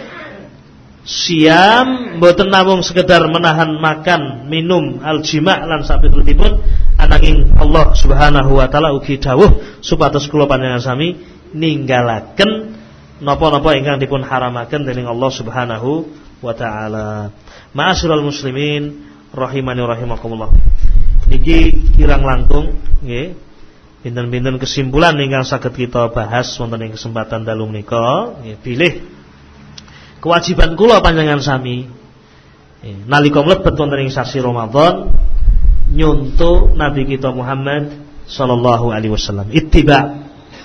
siam mboten namung sekedar menahan makan, minum, al-jima' lan sapitutipun, ananging Allah Subhanahu wa taala ugi dawuh supados kula panjenengan sami ninggalaken napa-napa ingkang dipun haramaken dening Allah Subhanahu wa taala. Ma'asyiral muslimin rahimani rahimakumullah. Niki kirang langkung nggih pinten-pinten kesimpulan ingkang saged kita bahas wonten ing kesempatan dalu menika. Nggih, bilih kewajiban kula panjenengan sami nalika mlebet wonten ing sasi Ramadan nyuntuk Nabi kita Muhammad sallallahu alaihi wasallam, ittiba.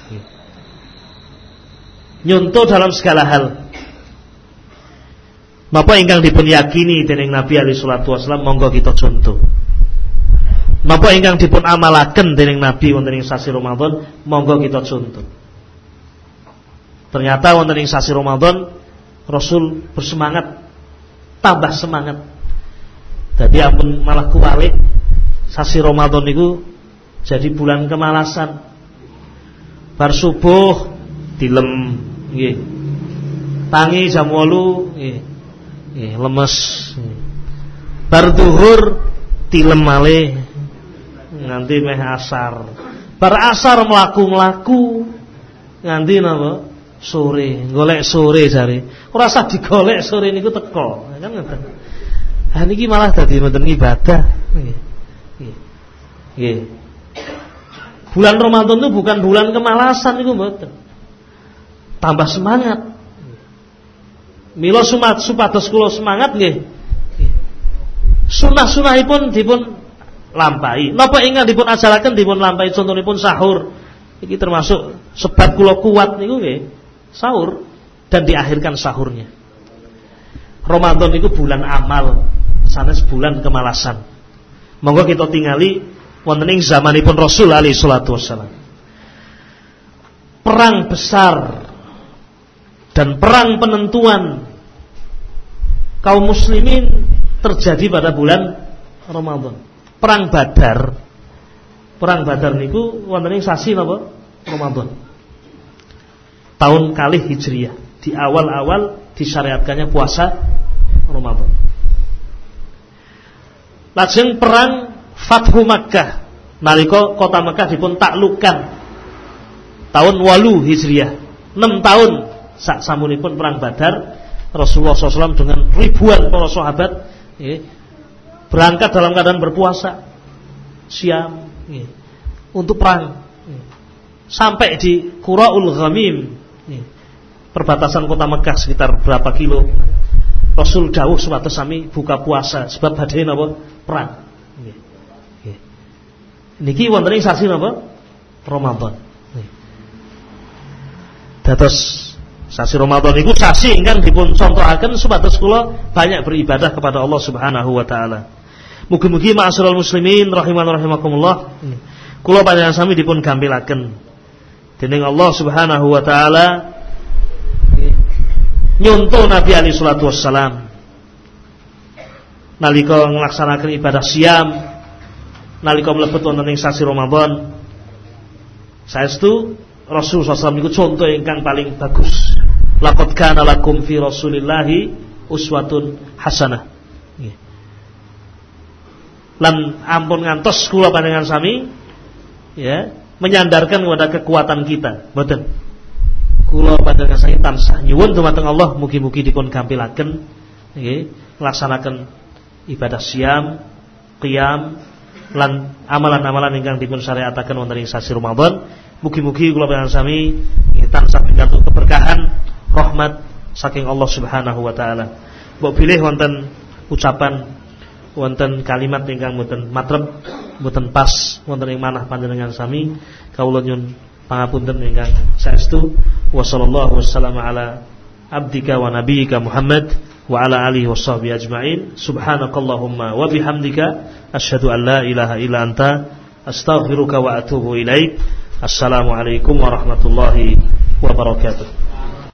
Nyuntuk dalam segala hal. Napa ingkang dipun yakini dening Nabi alaihi salatu wasallam monggo kita contoh. Napa ingkang dipun amalaken dening Nabi wonten ing sasi Ramadan, monggo kita contoh. Ternyata wonten ing sasi Ramadan Rasul bersemangat, tambah semangat. Dadi ampun malah kuwalik, sasi Ramadan niku jadi bulan kemalasan. Bar subuh dilem nggih. Tangi jam 8 nggih. Nggih, lemes. Bar zuhur tilem malih nganti meh asar. Bar asar mlaku-mlaku nganti napa? Sore. Golek sore jare. Ora usah digolek sore niku teko. Kan ngoten. Ah niki malah dadi mboten ibadah. Nggih. Nggih. Bulan Ramadan itu bukan bulan kemalasan niku mboten. Tambah semangat. Mila supados kula semangat nggih. Sunah-sunahipun dipun lampahi. Napa ingkang dipun ajalaken dipun lampahi, contonipun sahur. Iki termasuk sebab kula kuat niku nggih, sahur dan diakhirkan sahurnya. Ramadan itu bulan amal, sanes bulan kemalasan. Monggo kita tingali wonten ing zamanipun Rasul alaihi salatu wassalam. Perang besar dan perang penentuan kaum muslimin terjadi pada bulan Ramadan. Perang Badar. Perang Badar niku wonten ing sasi napa? Ramadan. Tahun kalih Hijriah. Di awal-awal disyariatkannya puasa Ramadan. Lajeng perang Fathu Makkah. Nalika kota Makkah dipun taklukkan tahun 8 Hijriah. 6 tahun sak samunipun perang Badar, Rasulullah SAW dengan ribuan para sahabat berangkat dalam keadaan berpuasa siam untuk perang sampai di Quraul Ghamim, perbatasan kota Mekah sekitar berapa kilo. Rasul dawuh supados sami buka puasa sebab badhe napa perang. Niki wonten ing sasi napa? Ramadan. Dados sasi Ramadan niku sasi ingkang dipun contohaken supados kula banyak beribadah kepada Allah Subhanahu wa taala. Mugi-mugi ma'asyiral muslimin rahiman rahimakumullah. Kula panjenengan sami dipun gampilaken dening Allah Subhanahu wa taala nyontoh Nabi alaihi salatu wassalam nalika nglaksanaken ibadah siam, nalika mlebet wonten ing sasi Ramadan. Saestu Rasul SAW niku contoh ingkang paling bagus. Laqad kana lakum fi Rasulillahi uswatun hasanah. Lan ampun ngantos kula panjenengan sami menyandarkan kepada kekuatan kita. Mboten. Kula panjenengan sami tansah nyuwun dumateng Allah mugi-mugi dipun gampilaken nggih nglaksanakaken ibadah siam, qiyam lan amalan-amalan ingkang dipun syariataken wonten ing sasi Ramadan. Mugi-mugi kula panjenengan sami tansah pikantuk keberkahan rahmat saking Allah Subhanahu wa taala. Mbok bilih wonten ucapan, wonten kalimat ingkang mboten matrep, mboten pas wonten ing manah panjenengan sami, kawula nyuwun pangapunten ingkang saestu. Wa sallallahu wasallam ala abdika wa nabiyyika Muhammad wa ala alihi washabbihi ajmain. Subhanakallahumma wa bihamdika asyhadu an la ilaha illa anta astaghfiruka wa atubu ilaik. Assalamualaikum warahmatullahi wabarakatuh.